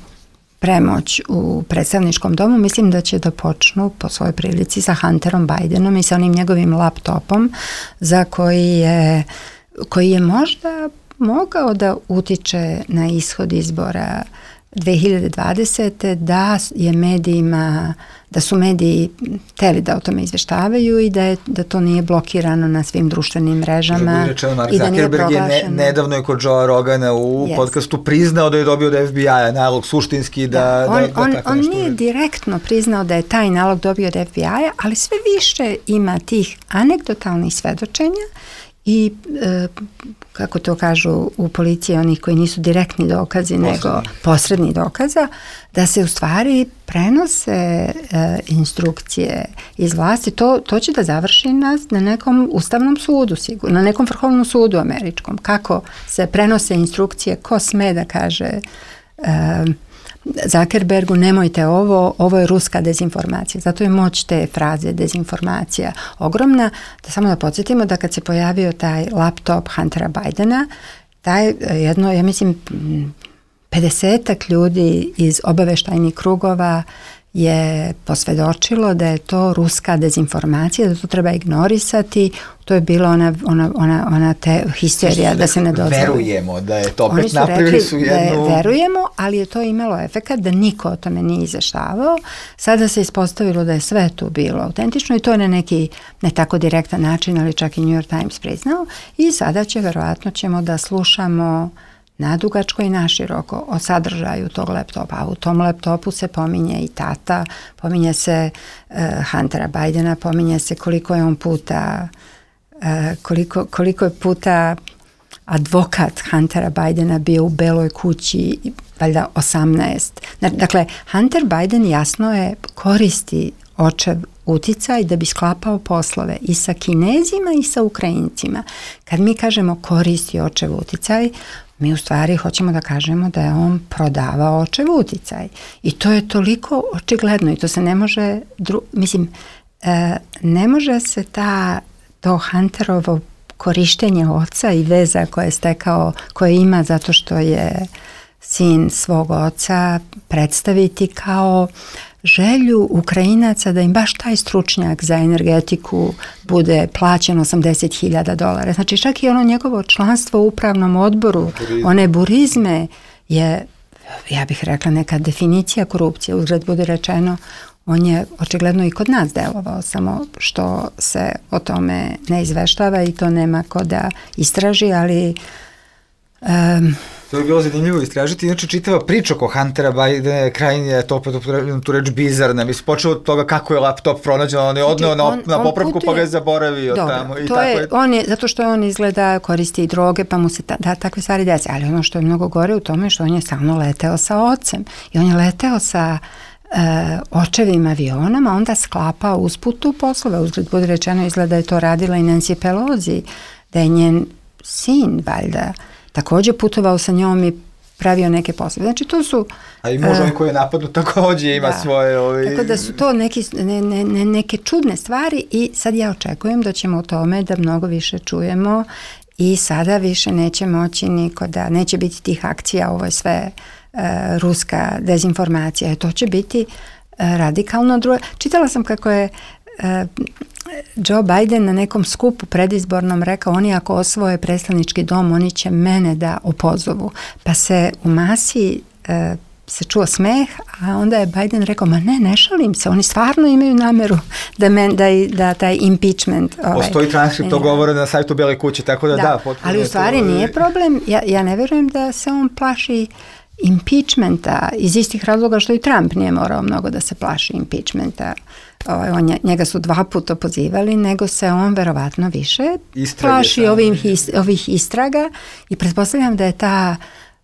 premoć u predstavničkom domu, mislim da će da počnu po svojoj prilici sa Hunterom Bidenom i sa onim njegovim laptopom za koji je, koji je možda mogao da utiče na ishod izbora dve hiljade dvadesete da je medijima, da su mediji teli da o tome izveštavaju i da, je, da to nije blokirano na svim društvenim mrežama. Rečeno, Mark Zuckerberg je ne, nedavno je kod Joe Rogana u yes. podcastu priznao da je dobio od F B I-a nalog suštinski da, da, on, da, da on, tako on nešto nije uredi. direktno priznao da je taj nalog dobio od F B I-a, ali sve više ima tih anegdotalnih svedočenja i e, kako to kažu u policiji, onih koji nisu direktni dokazi posredni. nego posredni dokaza, da se u stvari prenose e, instrukcije iz vlasti. To, to će da završi na, na nekom ustavnom sudu, sigurno, na nekom vrhovnom sudu američkom. Kako se prenose instrukcije, ko sme da kaže e, Zuckerbergu nemojte ovo, ovo je ruska dezinformacija. Zato je moć te fraze dezinformacija ogromna. Da samo da podsjetimo da kad se pojavio taj laptop Huntera Bidena, taj jedno, ja mislim, pedesetak ljudi iz obaveštajnih krugova je posvedočilo da je to ruska dezinformacija, da to treba ignorisati. To je bila ona, ona, ona, ona te histerija da se ne dozvoli. Verujemo da je to, opet Oni su napravili rekli su jednu... da je verujemo, ali je to imalo efekat da niko o tome nije izveštavao. Sada se ispostavilo da je sve tu bilo autentično i to je na neki ne tako direktan način, ali čak i New York Times priznao. I sada će, verovatno ćemo da slušamo nadugačko i naširoko o sadržaju tog laptopa. A u tom laptopu se pominje i tata, pominje se uh, Huntera Bidena, pominje se koliko je on puta uh, koliko, koliko je puta advokat Huntera Bidena bio u Beloj kući, valjda osamnaest. Dakle, Hunter Biden jasno je koristi očev uticaj da bi sklapao poslove i sa Kinezima i sa Ukrajincima. Kad mi kažemo koristi očev uticaj, mi u stvari hoćemo da kažemo da je on prodavao očev uticaj. I to je toliko očigledno i to se ne može, dru, mislim, e, ne može se ta, to Hunterovo korištenje oca i veza koje je stekao, koje ima zato što je sin svog oca, predstaviti kao želju Ukrajinaca da im baš taj stručnjak za energetiku bude plaćen osamdeset hiljada dolara. Znači čak i ono njegovo članstvo u upravnom odboru, one burizme je, ja bih rekla, neka definicija korupcije. Uzgled bude rečeno, on je očigledno i kod nas delovao, samo što se o tome ne izveštava i to nema ko da istraži, ali... Um, To je bilo zanimljivo istražiti. Inače, čitava priča oko Huntera Bidena, krajnje je to, tu reč bizarna. Mislim, počeo od toga kako je laptop pronađen, on je odneo na, na popravku putuje, pa ga je zaboravio dobro, tamo. I to tako je, je. On je, zato što on izgleda koristi i droge, pa mu se ta, da takve stvari desi. Ali ono što je mnogo gore u tome je što on je stalno leteo sa ocem. I on je leteo sa uh, očevim avionama, onda sklapao usputu poslove. Uzgled bude rečeno, izgleda da je to radila i Nancy Pelosi, da je njen sin, valjda, također putovao sa njom i pravio neke poslove. Znači to su... A i možda uh, koji je napadnut također ima da, svoje... Ovi... Tako da su to neki, ne, ne, neke čudne stvari i sad ja očekujem da ćemo o tome da mnogo više čujemo i sada više neće moći niko da... Neće biti tih akcija, ovo je sve uh, ruska dezinformacija. To će biti uh, radikalno drugo. Čitala sam kako je uh, Joe Biden na nekom skupu predizbornom rekao, oni ako osvoje predstavnički dom, oni će mene da opozovu. Pa se u masi e, se čuo smeh, a onda je Biden rekao, ma ne, ne šalim se, oni stvarno imaju nameru da, men, da, da taj impeachment... Ovaj, postoji transkript, to govore na sajtu Bele kuće, tako da da. da ali u stvari to... nije problem, ja, ja ne verujem da se on plaši impeachmenta iz istih razloga što i Trump nije morao mnogo da se plaši impeachmenta. Ovaj, on, njega su dva puta pozivali, nego se on verovatno više Istrage plaši ovim, his, ovih istraga i pretpostavljam da je ta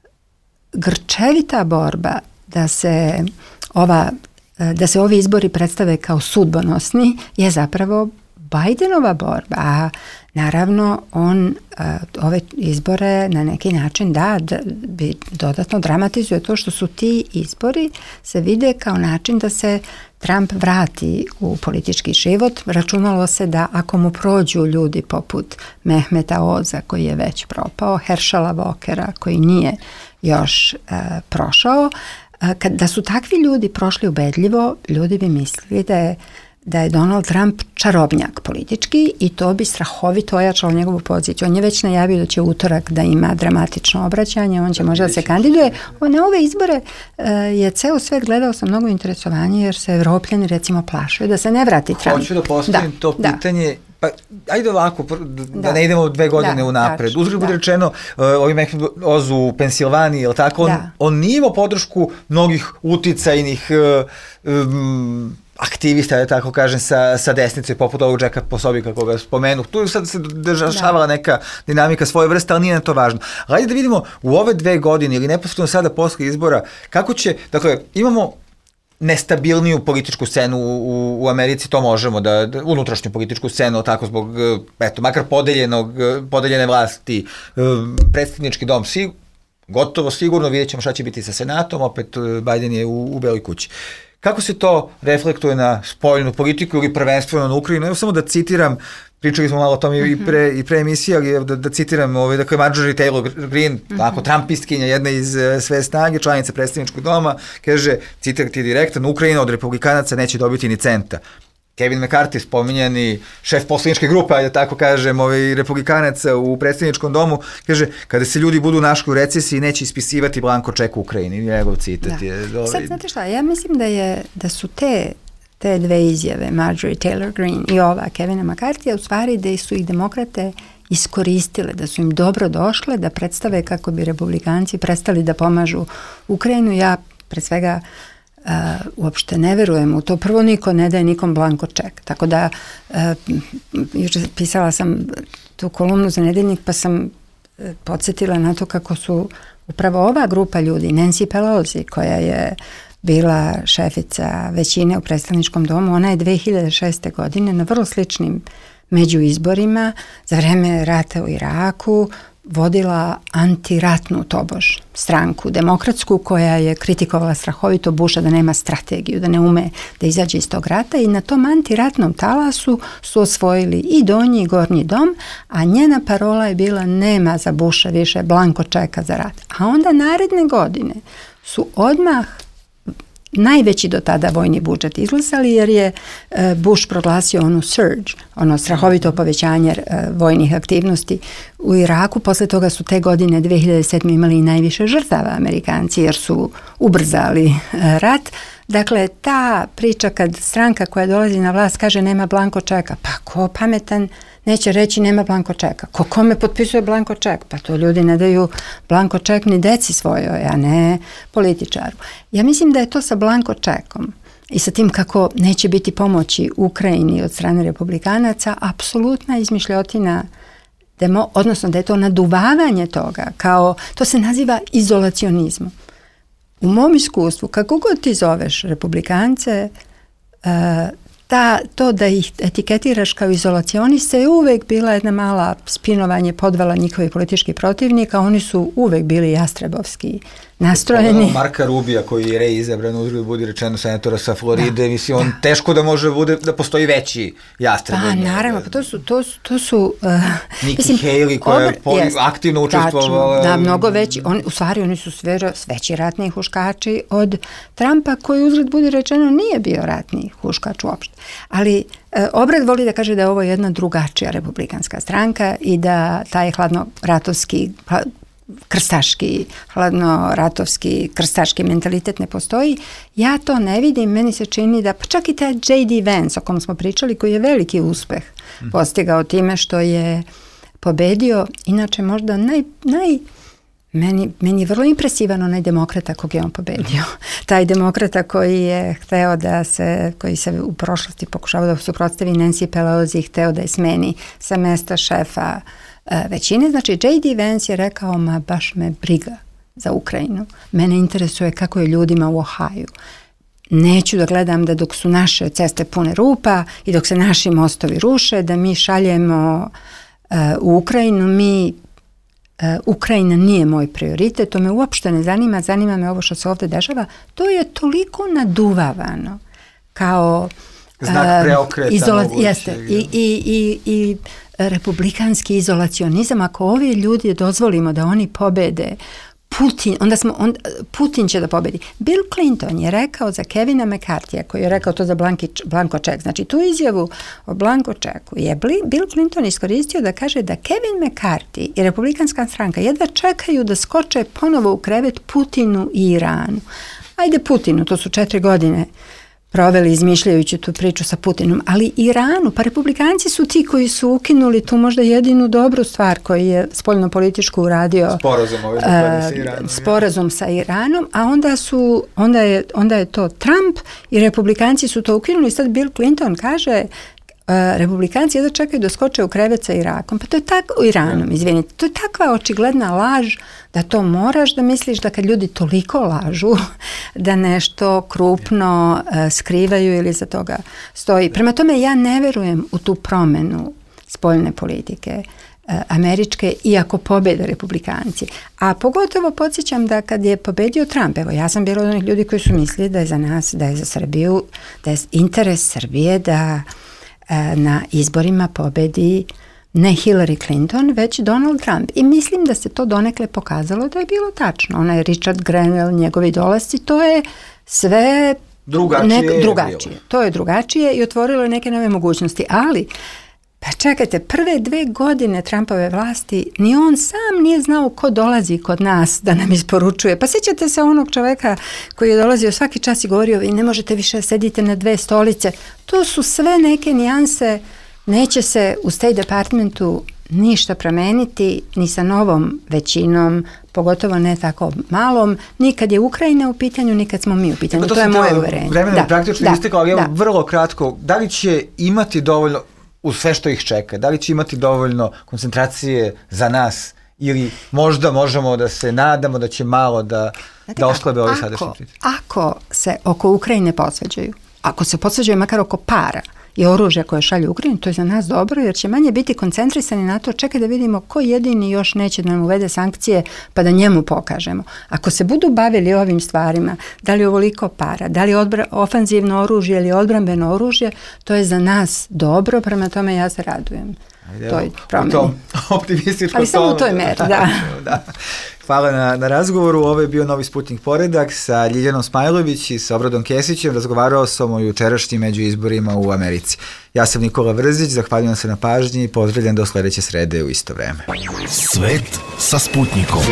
grčevita borba da se ova da se ovi izbori predstave kao sudbonosni je zapravo Bidenova borba, a naravno on uh, ove izbore na neki način da, da bi dodatno dramatizuje to što su ti izbori se vide kao način da se Trump vrati u politički život. Računalo se da ako mu prođu ljudi poput Mehmeta Oza koji je već propao, Herschela Walkera koji nije još uh, prošao, uh, kad, da su takvi ljudi prošli ubedljivo, ljudi bi mislili da je da je Donald Trump čarobnjak politički i to bi strahovito ojačalo njegovu poziciju. On je već najavio da će utorak da ima dramatično obraćanje, on će možda da se kandiduje. Na ove izbore uh, je ceo svet gledao sa mnogo interesovanja jer se Evropljani recimo plašaju da se ne vrati Trump. Hoću da postavim da, to pitanje, da. Pa ajde ovako, da, da ne idemo dve godine da, unapred. Uzgled bude rečeno, uh, ovim Mehmet Oz u Pensilvaniji, ili tako, on, on nije imao podršku mnogih uticajnih uh, um, aktivista, da tako kažem, sa, sa desnice, poput ovog Jacka Posobi, kako ga spomenu. Tu sad se dešavala da. neka dinamika svoje vrste, ali nije na to važno. Ali ajde da vidimo u ove dve godine ili neposredno sada posle izbora, kako će, dakle, imamo nestabilniju političku scenu u, u Americi, to možemo da, da unutrašnju političku scenu, tako zbog, eto, makar podeljenog, podeljene vlasti, predstavnički dom, svi gotovo sigurno, vidjet ćemo šta će biti sa Senatom, opet Biden je u, u Beloj kući. Kako se to reflektuje na spoljnu politiku ili prvenstveno na Ukrajinu? Evo samo da citiram, pričali smo malo o tome mm-hmm. i, pre, i pre emisije, ali da, da citiram, ovaj, dakle, Marjorie Taylor Greene, mm-hmm. tako, trumpistkinja, jedna iz uh, Sve snage, članica predstavničkog doma, kaže, citirati direktan, Ukrajina od republikanaca neće dobiti ni centa. Kevin McCarthy, spominjani šef poslaničke grupe, ajde tako kažem, ovaj, republikanaca u predstavničkom domu, kaže, kada se ljudi budu našli u recesiji, neće ispisivati blanko ček u Ukrajini. Njegov citat da. je... Ovaj... Sad, znate šta, ja mislim da, je, da su te, te dve izjave, Marjorie Taylor Greene i ova Kevina McCarthy, u stvari da su ih demokrate iskoristile, da su im dobro došle, da predstave kako bi republikanci prestali da pomažu Ukrajinu. Ja, pre svega, Uh, uopšte ne verujem u to. Prvo, niko ne daje nikom blanko ček. Tako da, uh, juče pisala sam tu kolumnu za Nedeljnik, pa sam uh, podsjetila na to kako su upravo ova grupa ljudi, Nancy Pelosi, koja je bila šefica većine u predstavničkom domu, ona je dve hiljade šeste. godine na vrlo sličnim međuizborima za vreme rata u Iraku vodila antiratnu tobož stranku demokratsku koja je kritikovala strahovito Busha da nema strategiju, da ne ume da izađe iz tog rata i na tom antiratnom talasu su osvojili i donji i gornji dom, a njena parola je bila nema za Busha više blanko čeka za rat. A onda naredne godine su odmah najveći do tada vojni budžet izglasali jer je Bush proglasio onu surge, ono strahovito povećanje vojnih aktivnosti u Iraku. Posle toga su te godine dve hiljade sedme. imali i najviše žrtava Amerikanci jer su ubrzali rat. Dakle, ta priča kad stranka koja dolazi na vlast kaže nema blanko čeka, pa ko pametan neće reći nema blanko čeka. Ko kome potpisuje blanko ček? Pa to ljudi ne daju blanko ček ni deci svojoj, a ne političaru. Ja mislim da je to sa blanko čekom i sa tim kako neće biti pomoći Ukrajini od strane republikanaca apsolutna izmišljotina, demo, odnosno da je to naduvavanje toga, kao to se naziva izolacionizmom. U mom iskustvu, kako god ti zoveš republikance, uh, ta, to da ih etiketiraš kao izolacioniste je uvek bila jedna mala spinovanje podvala njihovih političkih protivnika, oni su uvek bili jastrebovski nastrojeni. Marka Rubija koji je reizabran, uzgled budi rečeno senatora sa Floride, da, mislim, on da. teško da može bude, da postoji veći jastreb. Pa naravno, pa to su, to su, to su uh, Nikki mislim, Haley koja je poli, jest, aktivno učestvovala. Da, mnogo veći, on, u stvari oni su sve veći ratni huškači od Trumpa koji uzgled budi rečeno nije bio ratni huškač uopšte. Ali uh, Obred voli da kaže da je ovo jedna drugačija republikanska stranka i da taj hladnoratovski krstaški, hladno-ratovski, krstaški mentalitet ne postoji. Ja to ne vidim, meni se čini da, pa čak i taj J D Vance o kom smo pričali, koji je veliki uspeh postigao time što je pobedio, inače možda naj, naj meni, meni je vrlo impresivan onaj demokrata kog je on pobedio. Taj demokrata koji je hteo da se, koji se u prošlosti pokušava da suprotstavi Nancy Pelosi, hteo da je smeni sa mesta šefa većine. Znači, J D Vance je rekao, ma baš me briga za Ukrajinu. Mene interesuje kako je ljudima u Ohaju. Neću da gledam da dok su naše ceste pune rupa i dok se naši mostovi ruše, da mi šaljemo uh, u Ukrajinu. Mi, uh, Ukrajina nije moj prioritet, to me uopšte ne zanima, zanima me ovo što se ovde dešava. To je toliko naduvavano kao znak preokreta. Izola, jeste, i, i, i, i republikanski izolacionizam. Ako ovi ljudi dozvolimo da oni pobede Putin, onda smo, on, Putin će da pobedi. Bill Clinton je rekao za Kevina McCarthyja, koji je rekao to za blanki, blanko ček. Znači, tu izjavu o blanko čeku je Bill Clinton iskoristio da kaže da Kevin McCarthy i republikanska stranka jedva čekaju da skoče ponovo u krevet Putinu i Iranu. Ajde Putinu, to su četiri godine proveli izmišljajući tu priču sa Putinom, ali Iranu, pa republikanci su ti koji su ukinuli tu možda jedinu dobru stvar koji je spoljno političku uradio sporazum, ovaj, uh, sa Iranom, sporazum sa Iranom, a onda su onda je, onda je to Trump i republikanci su to ukinuli i sad Bill Clinton kaže Uh, republikanci jedno čekaju da skoče u krevet sa Irakom. Pa to je tako, u Iranom, izvinite, to je takva očigledna laž da to moraš da misliš da kad ljudi toliko lažu da nešto krupno uh, skrivaju ili za toga stoji. Prema tome ja ne verujem u tu promenu spoljne politike. Uh, američke, iako pobede republikanci. A pogotovo podsjećam da kad je pobedio Trump, evo ja sam bila od onih ljudi koji su mislili da je za nas, da je za Srbiju, da je interes Srbije da e, na izborima pobedi ne Hillary Clinton, već Donald Trump. I mislim da se to donekle pokazalo da je bilo tačno. Onaj Richard Grenell, njegovi dolasci, to je sve drugačije. Nek, drugačije. To je drugačije i otvorilo je neke nove mogućnosti. Ali, pa čekajte, prve dve godine Trumpove vlasti, ni on sam nije znao ko dolazi kod nas da nam isporučuje. Pa sjećate se onog čoveka koji je dolazio svaki čas i govorio, vi ne možete više sedite na dve stolice. To su sve neke nijanse. Neće se u State Departmentu ništa promeniti ni sa novom većinom, pogotovo ne tako malom, ni kad je Ukrajina u pitanju, ni kad smo mi u pitanju. To, to je moje uverenje. Vremena je praktično da, isteklo, ali da. evo vrlo kratko, da li će imati dovoljno, uz sve što ih čeka, da li će imati dovoljno koncentracije za nas ili možda možemo da se nadamo da će malo da, da oslabe ovaj sadašnji pritisci? Ako se oko Ukrajine posvađaju, ako se posvađaju makar oko para i oružja koje šalju Ukrajinu, to je za nas dobro, jer će manje biti koncentrisani na to, čekaj da vidimo ko jedini još neće da nam uvede sankcije, pa da njemu pokažemo. Ako se budu bavili ovim stvarima, da li ovoliko para, da li odbra, ofanzivno oružje ili odbrambeno oružje, to je za nas dobro, prema tome ja se radujem. Ajde, to je promeni. U tom optimističkom ali samo u toj meri, da. da. Hvala na, na razgovoru. Ovo je bio Novi Sputnik Poredak sa Ljiljanom Smajlović i sa Obradom Kesićem. Razgovarao sam o jučerašnjim među izborima u Americi. Ja sam Nikola Vrzić, zahvaljujem se na pažnji i pozdravljam do sledeće srede u isto vreme. Svet sa Sputnikom.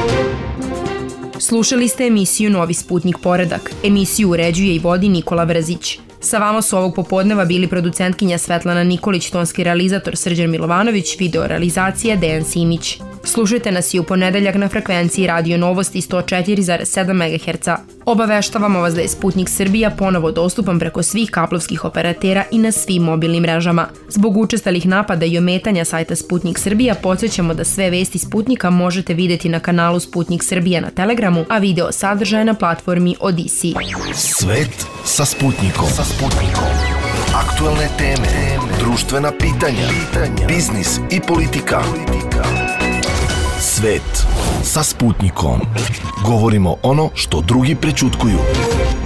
Slušali ste emisiju Novi Sputnik Poredak. Emisiju uređuje i vodi Nikola Vrzić. Sa vama su ovog popodneva bili producentkinja Svetlana Nikolić, tonski realizator Srđan Milovanović, video realizacija Dejan Simić. Slušajte nas i u ponedeljak na frekvenciji Radio Novosti sto četiri zarez sedam megaherca. Obaveštavamo vas da je Sputnik Srbija ponovo dostupan preko svih kablovskih operatera i na svim mobilnim mrežama. Zbog učestalih napada i ometanja sajta Sputnik Srbija podsjećamo da sve vesti Sputnika možete videti na kanalu Sputnik Srbija na Telegramu, a video sadržaje na platformi Odisi. Svet sa Sputnikom. Sa Sputnikom. Aktuelne teme, društvena pitanja, biznis i politika. Svet sa Sputnikom. Govorimo ono što drugi prećutkuju.